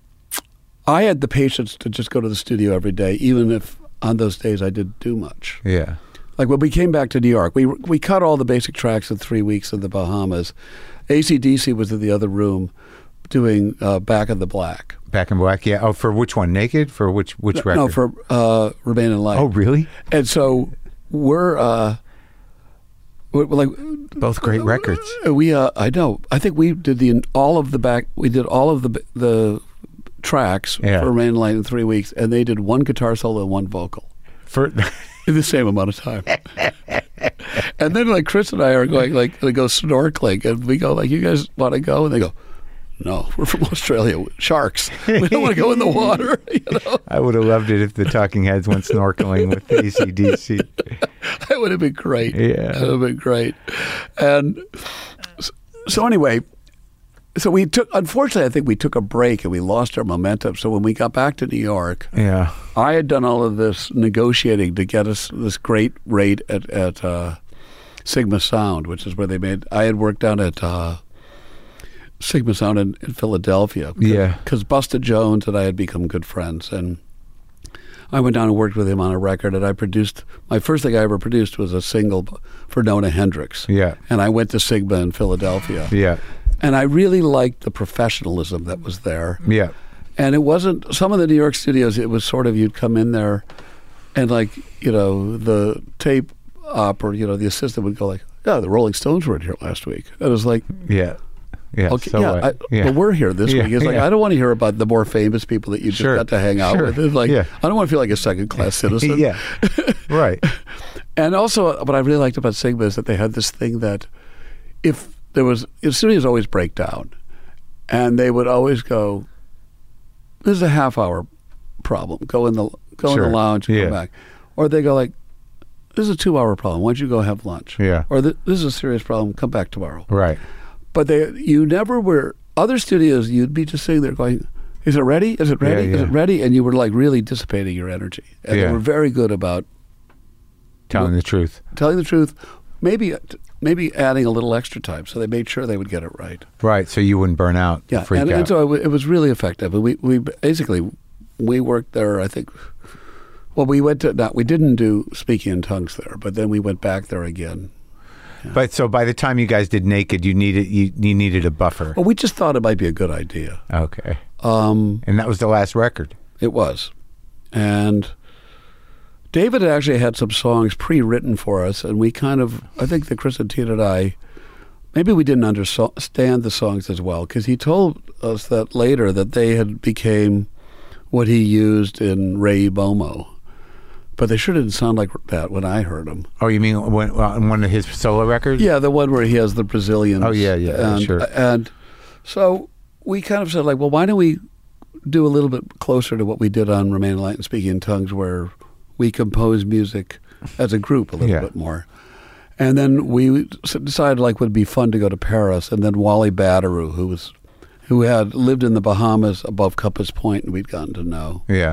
I had the patience to just go to the studio every day, even if on those days I didn't do much. Yeah. Like when we came back to New York, we we cut all the basic tracks in three weeks in the Bahamas. A C D C was in the other room doing uh, Back in the Black. Back in Black. Yeah. Oh, for which one? Naked? For which which record? No, for uh, Remain in Light. Oh, really? And so we're, uh, we're like Both great records. we. Uh, I know. I think we did the all of the back. We did all of the the tracks Yeah. for Remain in Light in three weeks, and they did one guitar solo and one vocal For in the same amount of time. And then like Chris and I are going like to go snorkeling, and we go like, you guys want to go? And they go, no, we're from Australia, sharks. We don't want to go in the water. You know, I would have loved it if the Talking Heads went snorkeling with A C D C. that would have been great. Yeah. That would have been great. And s- so anyway, so we took. Unfortunately, I think we took a break and we lost our momentum. So when we got back to New York, Yeah. I had done all of this negotiating to get us this great rate at at uh, Sigma Sound, which is where they made. I had worked down at uh, Sigma Sound in, in Philadelphia. Yeah. Because Busta Jones and I had become good friends, and I went down and worked with him on a record. And I produced my first thing I ever produced was a single for Nona Hendrix. Yeah. And I went to Sigma in Philadelphia. Yeah. And I really liked the professionalism that was there. Yeah. And it wasn't, some of the New York studios, it was sort of, you'd come in there and like, you know, the tape op or, you know, the assistant would go like, yeah, the Rolling Stones were in here last week. And it was like, Yeah. Yeah. okay, so yeah, what? I, yeah. but we're here this Yeah, week. It's like, yeah. I don't want to hear about the more famous people that you just Sure, got to hang out sure, with. It's like, yeah. I don't want to feel like a second-class citizen. Yeah. Right. And also, what I really liked about Sigma is that they had this thing that if there was, the studios always break down, and they would always go, this is a half-hour problem. Go in the go Sure. in the lounge and Yeah. come back. Or they go like, this is a two-hour problem. Why don't you go have lunch? Yeah. Or this is a serious problem. Come back tomorrow. Right. But they, you never were, other studios, you'd be just sitting there going, is it ready? Is it ready? Yeah, Is yeah. it ready? And you were like really dissipating your energy. And Yeah. they were very good about Telling the truth. telling the truth, maybe maybe adding a little extra time. So they made sure they would get it right. Right. So you wouldn't burn out. Yeah, Freak and, out. and so it, w- it was really effective. And we, we basically, we worked there, I think, well, we went to, not, we didn't do Speaking in Tongues there, but then we went back there again. But so by the time you guys did Naked, you needed you, you needed a buffer. Well, we just thought it might be a good idea. Okay. Um, And that was the last record. It was. And David actually had some songs pre-written for us, and we kind of, I think that Chris and Tina and I, maybe we didn't understand the songs as well, because he told us that later that they had became what he used in Ray Bomo. But they sure didn't sound like that when I heard them. Oh, you mean when, on one of his solo records? Yeah, the one where he has the Brazilians. Oh, yeah, yeah, and, sure. And so we kind of said, like, well, why don't we do a little bit closer to what we did on Remain Light and Speaking in Tongues, where we compose music as a group a little Yeah. bit more. And then we decided, like, it would be fun to go to Paris. And then Wally Batteroo, who was, who had lived in the Bahamas above Compass Point, and we'd gotten to know, Yeah.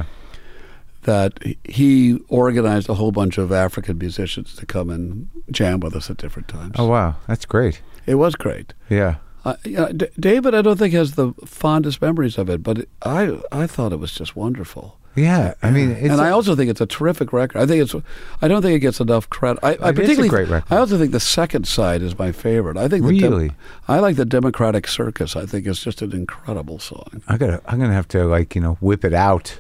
that he organized a whole bunch of African musicians to come and jam with us at different times. Oh, wow. That's great. It was great. Yeah. Uh, you know, D- David, I don't think has the fondest memories of it, but it, I I thought it was just wonderful. Yeah. I mean, it's and a- I also think it's a terrific record. I think it's. I don't think it gets enough credit. I, I It is a particularly. great record. I also think the second side is my favorite. I think the Dem- Really? I like the Democratic Circus. I think it's just an incredible song. I gotta, I'm gonna have to like you know whip it out,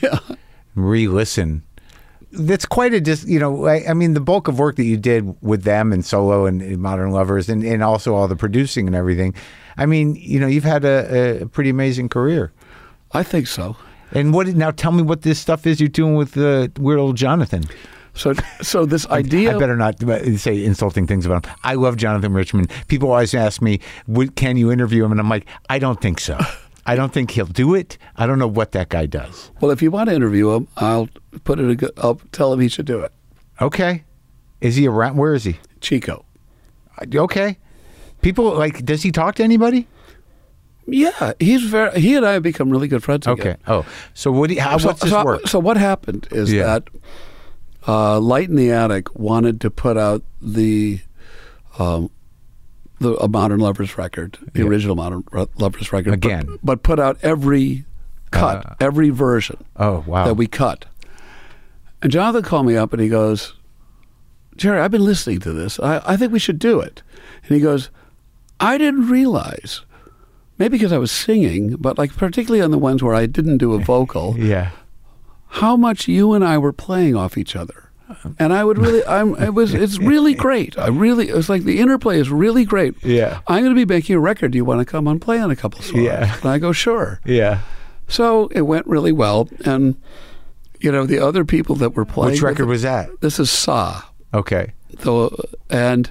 re-listen. That's quite a dis. You know, I, I mean, the bulk of work that you did with them and solo and, and Modern Lovers, and, and also all the producing and everything. I mean, you know, you've had a, a pretty amazing career. I think so. And what now? Tell me what this stuff is you're doing with uh, Weird Old Jonathan. So, so this idea. I better not say insulting things about him. I love Jonathan Richman. People always ask me, "Would- "Can you interview him?" And I'm like, I don't think so. I don't think he'll do it. I don't know what that guy does. Well, if you want to interview him, I'll put it. A good, I'll tell him he should do it. Okay, is he around? Where is he? Chico. Okay. People like, does he talk to anybody? Yeah, he's very. He and I have become really good friends. Okay. Again. Oh, so what? Do you, how, So, what's his so, work? so what happened is Yeah. that uh, Light in the Attic wanted to put out the um, the a Modern Lovers record, the Yeah. original Modern Ro- Lovers record Again. but, but put out every cut, Uh, every version oh, wow. that we cut. And Jonathan called me up and he goes, "Jerry, I've been listening to this. I, I think we should do it." And he goes, "I didn't realize." Maybe because I was singing, but like particularly on the ones where I didn't do a vocal, Yeah. how much you and I were playing off each other. And I would really, I'm, it was, it's really great. I really, it was like the interplay is really great. Yeah. I'm going to be making a record. Do you want to come and play on a couple songs? Yeah. And I go, sure. Yeah. So it went really well. And, you know, the other people that were playing. Which with record it- was that? This is Sa. Okay. So, and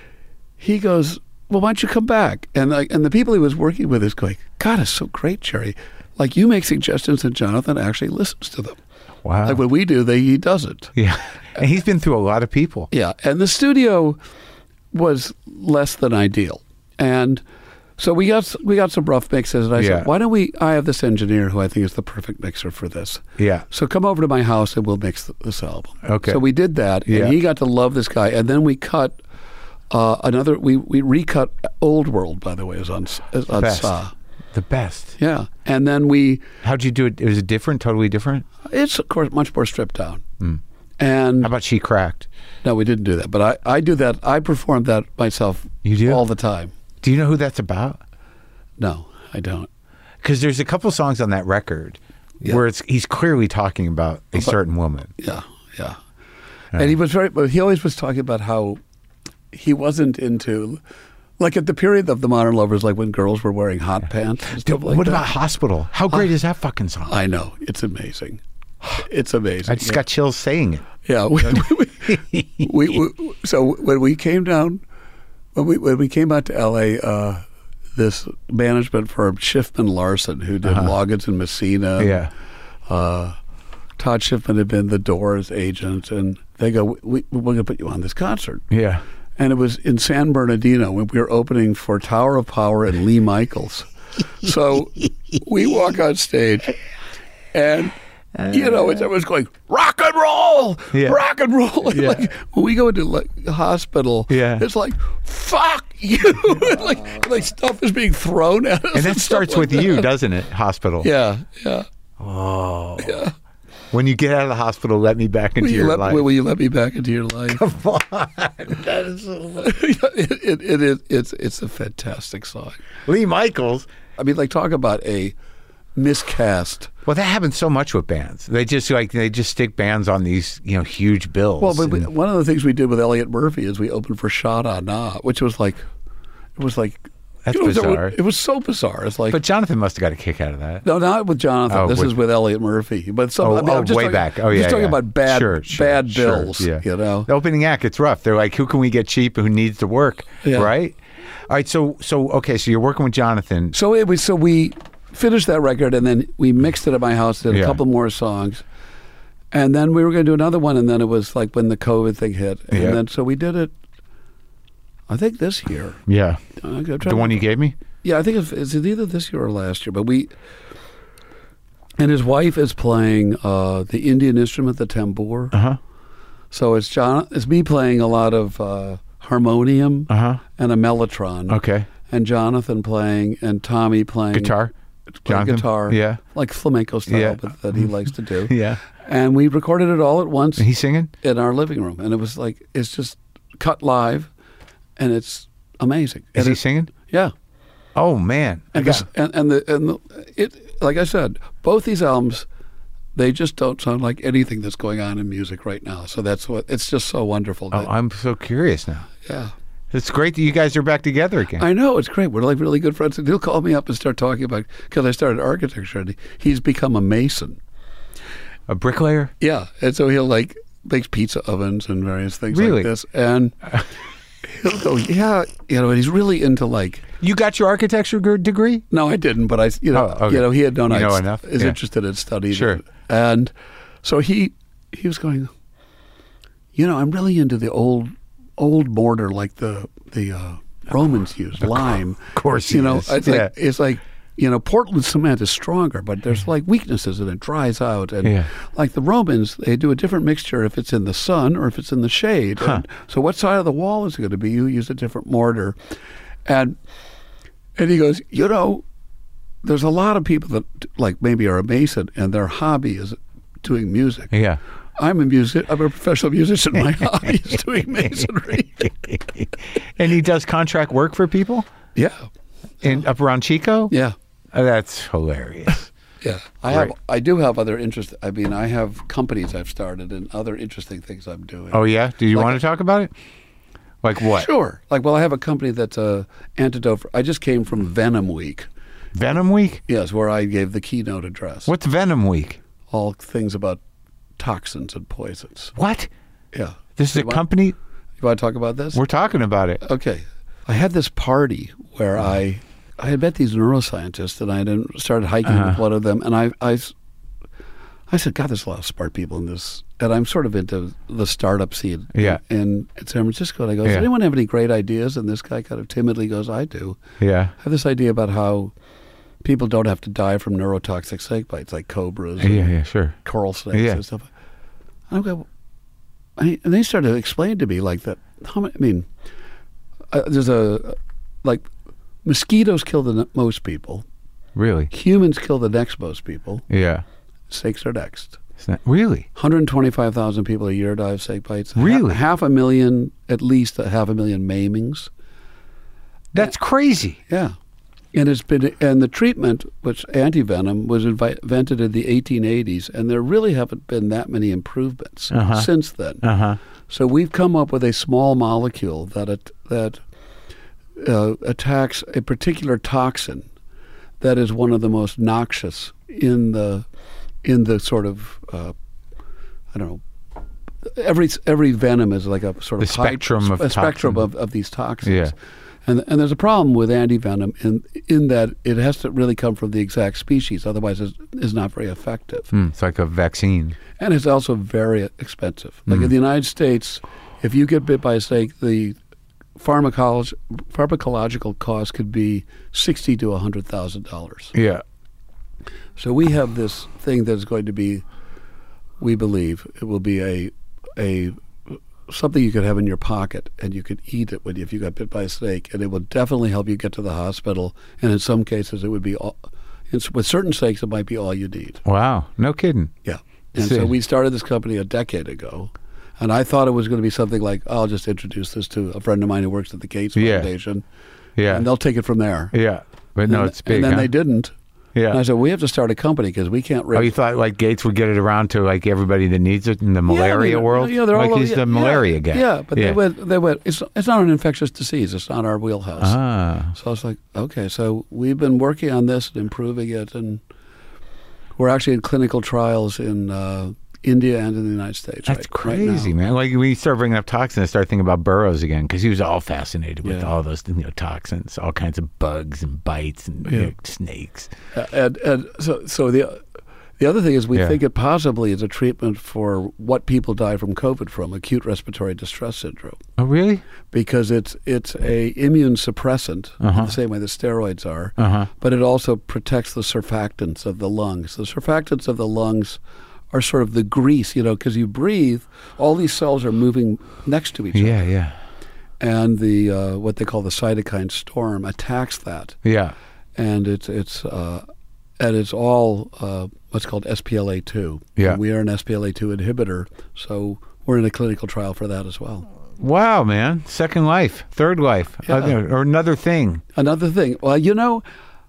he goes, well, why don't you come back? And like, and the people he was working with is going, God, it's so great, Jerry. Like you make suggestions and Jonathan actually listens to them. Wow. Like when we do, they he doesn't. Yeah. And he's been through a lot of people. Yeah, and the studio was less than ideal, and so we got we got some rough mixes. And I Yeah. said, why don't we? I have this engineer who I think is the perfect mixer for this. Yeah. So come over to my house and we'll mix th- this album. Okay. So we did that, Yeah. and he got to love this guy. And then we cut uh, another. We we recut Old World, by the way, is on is on Best. Sa. The best. Yeah, and then we. How'd you do it? Was it different? Totally different? It's of course much more stripped down. Mm. And How about She Cracked? no, we didn't do that. But I, I do that. I perform that myself. You do? all the time. Do you know who that's about? No, I don't. Because there's a couple songs on that record Yeah. where it's he's clearly talking about a certain woman. Yeah, yeah. And he was very, but he always was talking about how he wasn't into, like at the period of the Modern Lovers, like when girls were wearing hot pants. And stuff like what that. about Hospital? How great is that fucking song? I know, it's amazing. It's amazing. I just yeah. got chills saying it. Yeah. We, we, we, we, so when we came down, when we when we came out to L A, uh, this management firm, Schiffman Larson, who did Uh-huh. Loggins and Messina. Yeah. Uh, Todd Schiffman had been the Doors agent, and they go, we, "We're going to put you on this concert." Yeah. And it was in San Bernardino when we were opening for Tower of Power and Lee Michaels. So we walk on stage, and you know, it's, everyone's going, rock and roll, Yeah. rock and roll. Yeah. Like when we go into like the hospital, Yeah. it's like, fuck you. like, like stuff is being thrown at us. And that stuff starts like with that. you, doesn't it? Hospital. Yeah, yeah. Oh. Yeah. When you get out of the hospital, let me back into Will you, your let, life. will you let me back into your life? Come on. That is so it, it, it is. It's it's a fantastic song. Lee Michaels. I mean, like talk about a miscast. Well, that happens so much with bands. They just like they just stick bands on these you know huge bills. Well, but we, and- one of the things we did with Elliot Murphy is we opened for Sha Na Na, which was like, it was like, That's you know, bizarre. It was so bizarre. It's like, but Jonathan must have got a kick out of that. no, not with Jonathan. Oh, this with- is with Elliot Murphy. But some, Oh, I mean, oh, I'm just way talking, back. Oh, I'm yeah, just talking yeah. about bad, Sure, sure, bad sure, bills. yeah. You know, The opening act, it's rough. They're like, who can we get cheap? Who needs to work? Yeah. Right. All right. So so okay. So you're working with Jonathan. So it was. So we finished that record, and then we mixed it at my house. Did a Yeah. couple more songs, and then we were going to do another one. And then it was like when the COVID thing hit, and Yeah. then so we did it. I think this year. Yeah. I'm trying The to- one you gave me. Yeah, I think it's, it's either this year or last year. But we, and his wife is playing uh, the Indian instrument, the tambour. Uh huh. So it's John. It's me playing a lot of uh, harmonium Uh huh. and a mellotron. Okay. And Jonathan playing and Tommy playing Guitar. playing Jonathan? guitar. Yeah. like flamenco style, Yeah. but that he likes to do. Yeah. And we recorded it all at once And he's singing. in our living room, and it was like it's just cut live, and it's amazing. Is and he it- singing? Yeah. Oh man. I And, got- this, and and the and the, it like I said, both these albums, they just don't sound like anything that's going on in music right now. So that's what it's just so wonderful. oh, That, I'm so curious now. yeah, It's great that you guys are back together again. I know it's great. We're like really good friends. And he'll call me up and start talking about because I started architecture, and he's become a mason. A bricklayer. Yeah, and so he'll like makes pizza ovens and various things Really? like this, and he'll go, yeah, you know, and he's really into like. You got your architecture gr- degree? No, I didn't, but I, you know, Oh, okay. you know, he had known You I know s- enough? is Yeah. interested in studying Sure. it. And so he he was going, you know, I'm really into the old old mortar like the the uh, Romans used, lime. Of course, you he know, is. it's Yeah. like it's like you know, Portland cement is stronger, but there's like weaknesses and it dries out. And Yeah. like the Romans, they do a different mixture if it's in the sun or if it's in the shade. Huh. And so what side of the wall is it going to be? You use a different mortar, and and he goes, you know, there's a lot of people that like maybe are a mason and their hobby is doing music. Yeah. I'm a music. I'm a professional musician. My hobby is doing masonry. And he does contract work for people Yeah, in up around Chico. yeah, Oh, that's hilarious. yeah. I have. Right. I do have other interests. I mean, I have companies I've started and other interesting things I'm doing. Oh yeah. Do you Like want a- to talk about it? Like what? Sure. Like, well, I have a company that's a antidote. For, I just came from Venom Week. Venom Week. Yes, where I gave the keynote address. What's Venom Week? All things about toxins and poisons. What? Yeah. This is a You want- company. You want to talk about this? We're talking about it. Okay. I had this party where I I had met these neuroscientists, and I had started hiking Uh-huh. with one of them, and I, I, s- I said, God, there's a lot of smart people in this. And I'm sort of into the startup scene Yeah. in, in San Francisco. And I go, does Yeah. anyone have any great ideas? And this guy kind of timidly goes, I do. Yeah. I have this idea about how people don't have to die from neurotoxic snake bites like cobras and Yeah. Yeah. Sure. coral snakes Yeah. and stuff. And I go, and he- and they started to explain to me like that. How many? I mean, uh, there's a like mosquitoes kill the n- most people. Really? Humans kill the next most people. Yeah. Snakes are next. It's not, really? one hundred twenty-five thousand people a year die of snake bites. Ha- Really? half a million, at least a half a million maimings. That's crazy. Yeah. And it's been and the treatment, which anti-venom, was invi- invented in the eighteen eighties, and there really haven't been that many improvements Uh-huh. since then. Uh huh. So we've come up with a small molecule that it, that uh, attacks a particular toxin that is one of the most noxious in the in the sort of uh, I don't know. Every every venom is like a sort of The spectrum high, of a spectrum toxin. of, of these toxins. Yeah. And and there's a problem with anti-venom in in that it has to really come from the exact species, otherwise it's, it's not very effective. Mm, it's like a vaccine. And it's also very expensive. Like Mm. in the United States, if you get bit by a snake, the pharmacology, pharmacological cost could be sixty to a hundred thousand dollars. Yeah. So we have this thing that is going to be, we believe, it will be a a something you could have in your pocket, and you could eat it when you, if you got bit by a snake, and it will definitely help you get to the hospital. And in some cases, it would be all. It's, with certain snakes, it might be all you need. Wow. No kidding. Yeah. And See. so we started this company a decade ago. And I thought it was going to be something like, I'll just introduce this to a friend of mine who works at the Gates Yeah. Foundation. Yeah. And they'll take it from there. Yeah. But no, and, it's big. And then huh? they didn't. Yeah. And I said, we have to start a company because we can't. Oh, you thought like Gates would get it around to like everybody that needs it in the malaria yeah, I mean, world? Yeah, they're like all he's yeah, the malaria guy. Yeah, but yeah. they went. They went. It's it's not an infectious disease. It's not our wheelhouse. Ah. So I was like, okay. So we've been working on this and improving it, and we're actually in clinical trials in uh, India and in the United States. That's right, crazy, right now. man. Like when you start bringing up toxins, I start thinking about Burroughs again because he was all fascinated with Yeah. all those you know toxins, all kinds of bugs and bites and Yeah. you know, snakes. Uh, and and so so the the other thing is we Yeah. think it possibly is a treatment for what people die from COVID from, acute respiratory distress syndrome, Oh, really? because it's it's a immune suppressant Uh-huh. the same way the steroids are, Uh-huh. but it also protects the surfactants of the lungs. The surfactants of the lungs are sort of the grease, you know, because you breathe, all these cells are moving next to each other, Yeah, yeah, and the uh, what they call the cytokine storm attacks that. yeah. And it's it's uh, and it's all uh, what's called S P L A two. Yeah. And we are an S P L A two inhibitor, so we're in a clinical trial for that as well. Wow, man. Second life, third life, Yeah. uh, or another thing. Another thing, well, you know,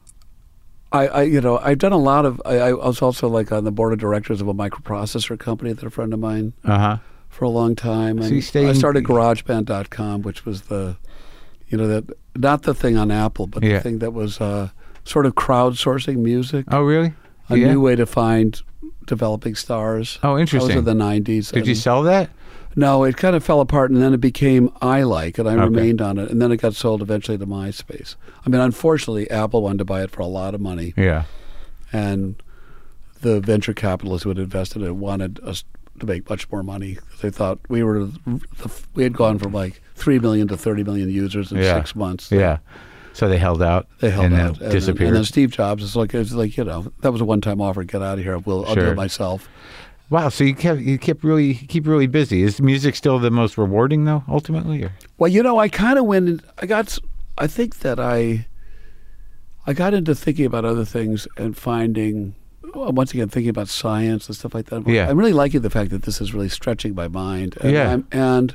I, I you know I've done a lot of. I, I was also like on the board of directors of a microprocessor company that a friend of mine Uh huh. for a long time. So And you stay I in- started GarageBand dot com, which was the, you know, that not the thing on Apple, but Yeah. the thing that was uh, sort of crowdsourcing music. Oh, really? A Yeah. new way to find developing stars. Oh, interesting. That was in the nineties. Did you and- sell that? No, it kind of fell apart, and then it became iLike, and I Okay. remained on it, and then it got sold eventually to MySpace. I mean, unfortunately, Apple wanted to buy it for a lot of money, Yeah. and the venture capitalists who had invested in it wanted us to make much more money. They thought we were the, we had gone from like three million to thirty million users in Yeah. six months. Yeah. So they held out. They held and out then and disappeared. Then, and then Steve Jobs is like, it's like you know, that was a one-time offer. Get out of here. We'll, I'll do Sure. it myself. Wow. So you kept you kept really you keep really busy. Is music still the most rewarding though? Ultimately, or? Well, you know, I kind of went. In, I got. I think that I. I got into thinking about other things and finding. Well, once again, thinking about science and stuff like that. Yeah. I'm really liking the fact that this is really stretching my mind. And Yeah. I'm, and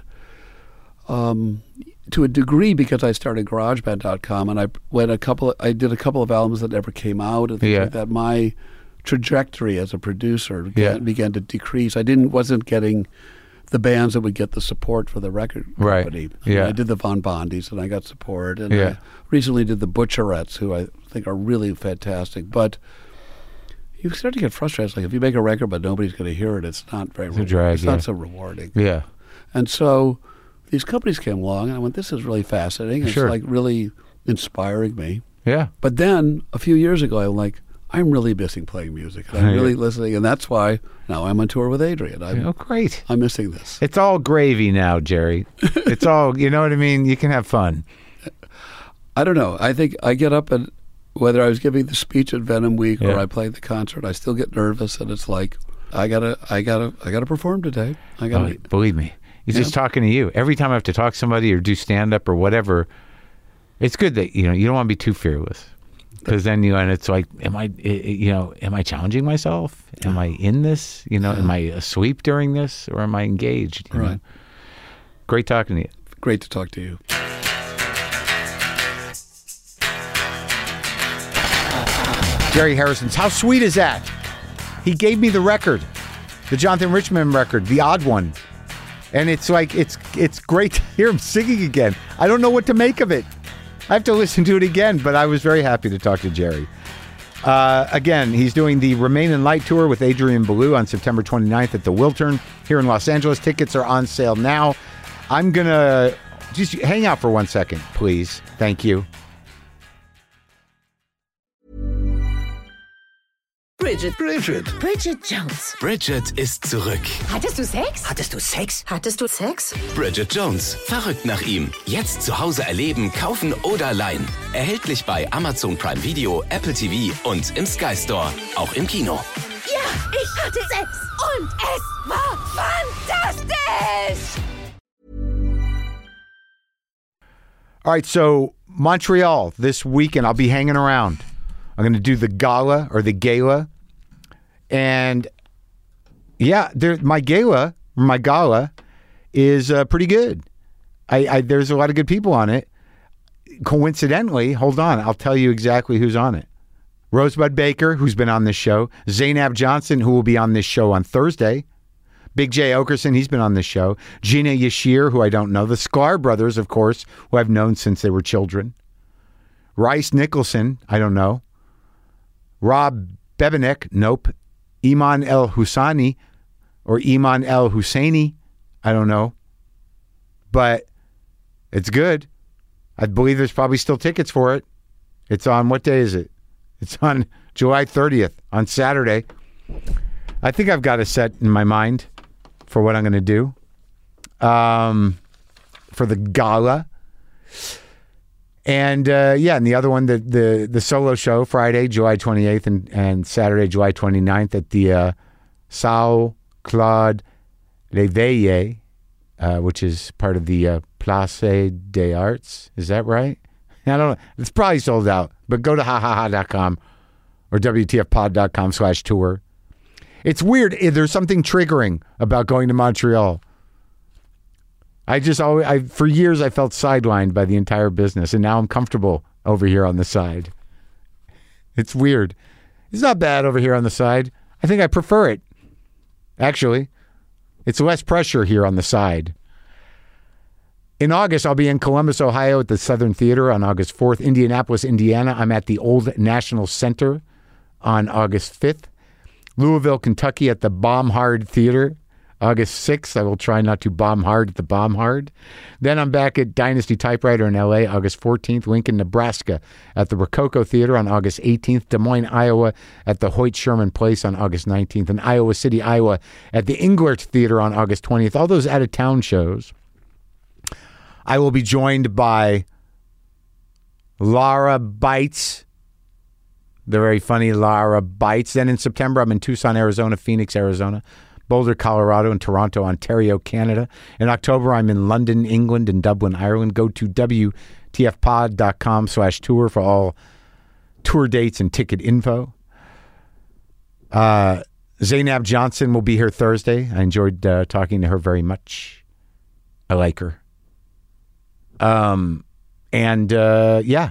um, to a degree, because I started GarageBand dot com, and I went a couple. Of, I did a couple of albums that never came out, and things Yeah. like that. My trajectory as a producer began, Yeah. began to decrease. I didn't wasn't getting the bands that would get the support for the record Right. company. I mean, Yeah. I did the Von Bondis, and I got support. And Yeah. I recently did the Butcherettes, who I think are really fantastic. But you start to get frustrated. It's like if you make a record but nobody's going to hear it, it's not very. a drag, it's yeah. not so rewarding. Yeah. And so these companies came along, and I went, "This is really fascinating. It's Sure. like really inspiring me." Yeah. But then a few years ago, I'm like, I'm really missing playing music. And I'm Yeah. really listening, and that's why now I'm on tour with Adrian. I'm, Oh, great. I'm missing this. It's all gravy now, Jerry. It's all, you know what I mean? You can have fun. I don't know. I think I get up and whether I was giving the speech at Venom Week Yeah. or I played the concert, I still get nervous, and it's like I gotta, I gotta, I gotta perform today. I gotta. Oh, believe me. He's just talking to you. Every time I have to talk to somebody or do stand up or whatever, it's good that, you know, you don't want to be too fearless. Because then, you know, and it's like, am I, i- i- you know, am I challenging myself? Am I in this? You know, am I asleep during this, or am I engaged? you know? Right. Great talking to you. Great to talk to you. Jerry Harrison's. How sweet is that? He gave me the record, the Jonathan Richman record, the odd one. And it's like, it's it's great to hear him singing again. I don't know what to make of it. I have to listen to it again, but I was very happy to talk to Jerry. Uh, again, he's doing the Remain in Light tour with Adrian Belew on September twenty-ninth at the Wiltern here in Los Angeles. Tickets are on sale now. I'm going to just hang out for one second, please. Thank you. Bridget, Bridget. Bridget Jones. Bridget ist zurück. Hattest du Sex? Hattest du Sex? Hattest du Sex? Bridget Jones. Verrückt nach ihm. Jetzt zu Hause erleben, kaufen oder leihen. Erhältlich bei Amazon Prime Video, Apple T V und im Sky Store. Auch im Kino. Ja, ich hatte Sex. Und es war fantastisch. All right, so Montreal this weekend, I'll be hanging around. I'm going to do the gala or the gala. And yeah, there, my gala, my gala is uh, pretty good. I, I There's a lot of good people on it. Coincidentally, hold on, I'll tell you exactly who's on it. Rosebud Baker, who's been on this show. Zainab Johnson, who will be on this show on Thursday. Big J. Okerson, he's been on this show. Gina Yashir, who I don't know. The Sklar brothers, of course, who I've known since they were children. Rice Nicholson, I don't know. Rob Bebenek, nope. Iman El Husani, or Iman El Husseini, I don't know. But it's good. I believe there's probably still tickets for it. It's on, what day is it? It's on July thirtieth, on Saturday. I think I've got a set in my mind for what I'm going to do um, for the gala. And uh, yeah, and the other one, the the the solo show, Friday, July twenty-eighth, and, and Saturday, July twenty-ninth at the uh, Salle Claude Léveillé, uh, which is part of the uh, Place des Arts. Is that right? I don't know. It's probably sold out, but go to ha ha ha dot com or W T F pod dot com slash tour. It's weird. There's something triggering about going to Montreal. I just always, I, for years, I felt sidelined by the entire business, and now I'm comfortable over here on the side. It's weird. It's not bad over here on the side. I think I prefer it. Actually, it's less pressure here on the side. In August, I'll be in Columbus, Ohio at the Southern Theater on August fourth. Indianapolis, Indiana, I'm at the Old National Center on August fifth. Louisville, Kentucky at the Bomb Hard Theater, August sixth. I will try not to bomb hard at the Bomb Hard. Then I'm back at Dynasty Typewriter in L A, August fourteenth. Lincoln, Nebraska at the Rococo Theater on August eighteenth. Des Moines, Iowa at the Hoyt Sherman Place on August nineteenth. And Iowa City, Iowa at the Englert Theater on August twentieth. All those out-of-town shows. I will be joined by Lara Bites, the very funny Lara Bites. Then in September, I'm in Tucson, Arizona, Phoenix, Arizona, Boulder, Colorado, and Toronto, Ontario, Canada. In October, I'm in London, England, and Dublin, Ireland. Go to W T F pod dot com slash tour for all tour dates and ticket info. Uh, Zainab Johnson will be here Thursday. I enjoyed uh, talking to her very much. I like her. Um, and uh, yeah,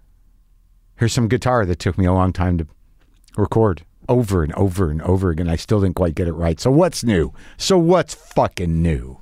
here's some guitar that took me a long time to record over and over and over again. I still didn't quite get it right. So what's new? So what's fucking new?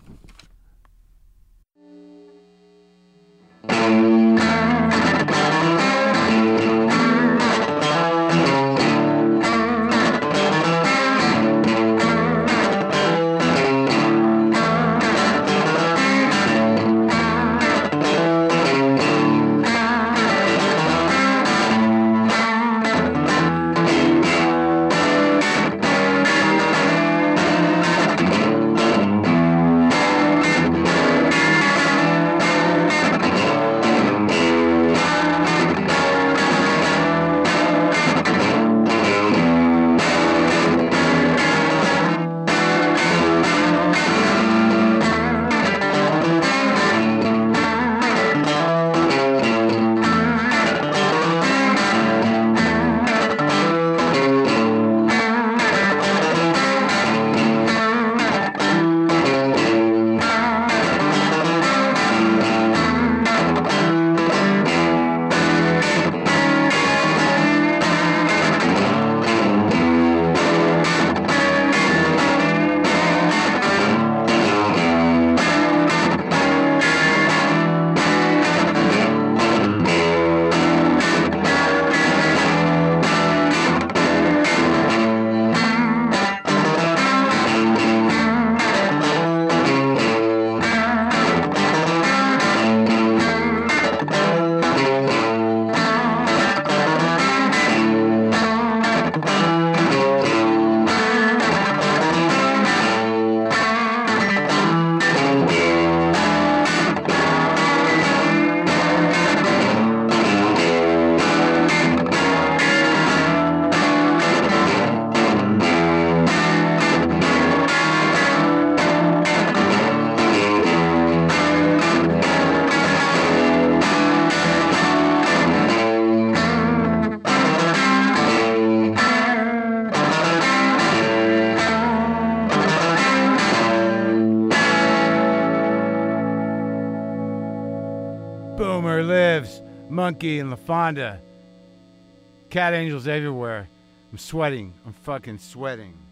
Boomer lives. Monkey and LaFonda. cat angels everywhere. I'm sweating. I'm fucking sweating.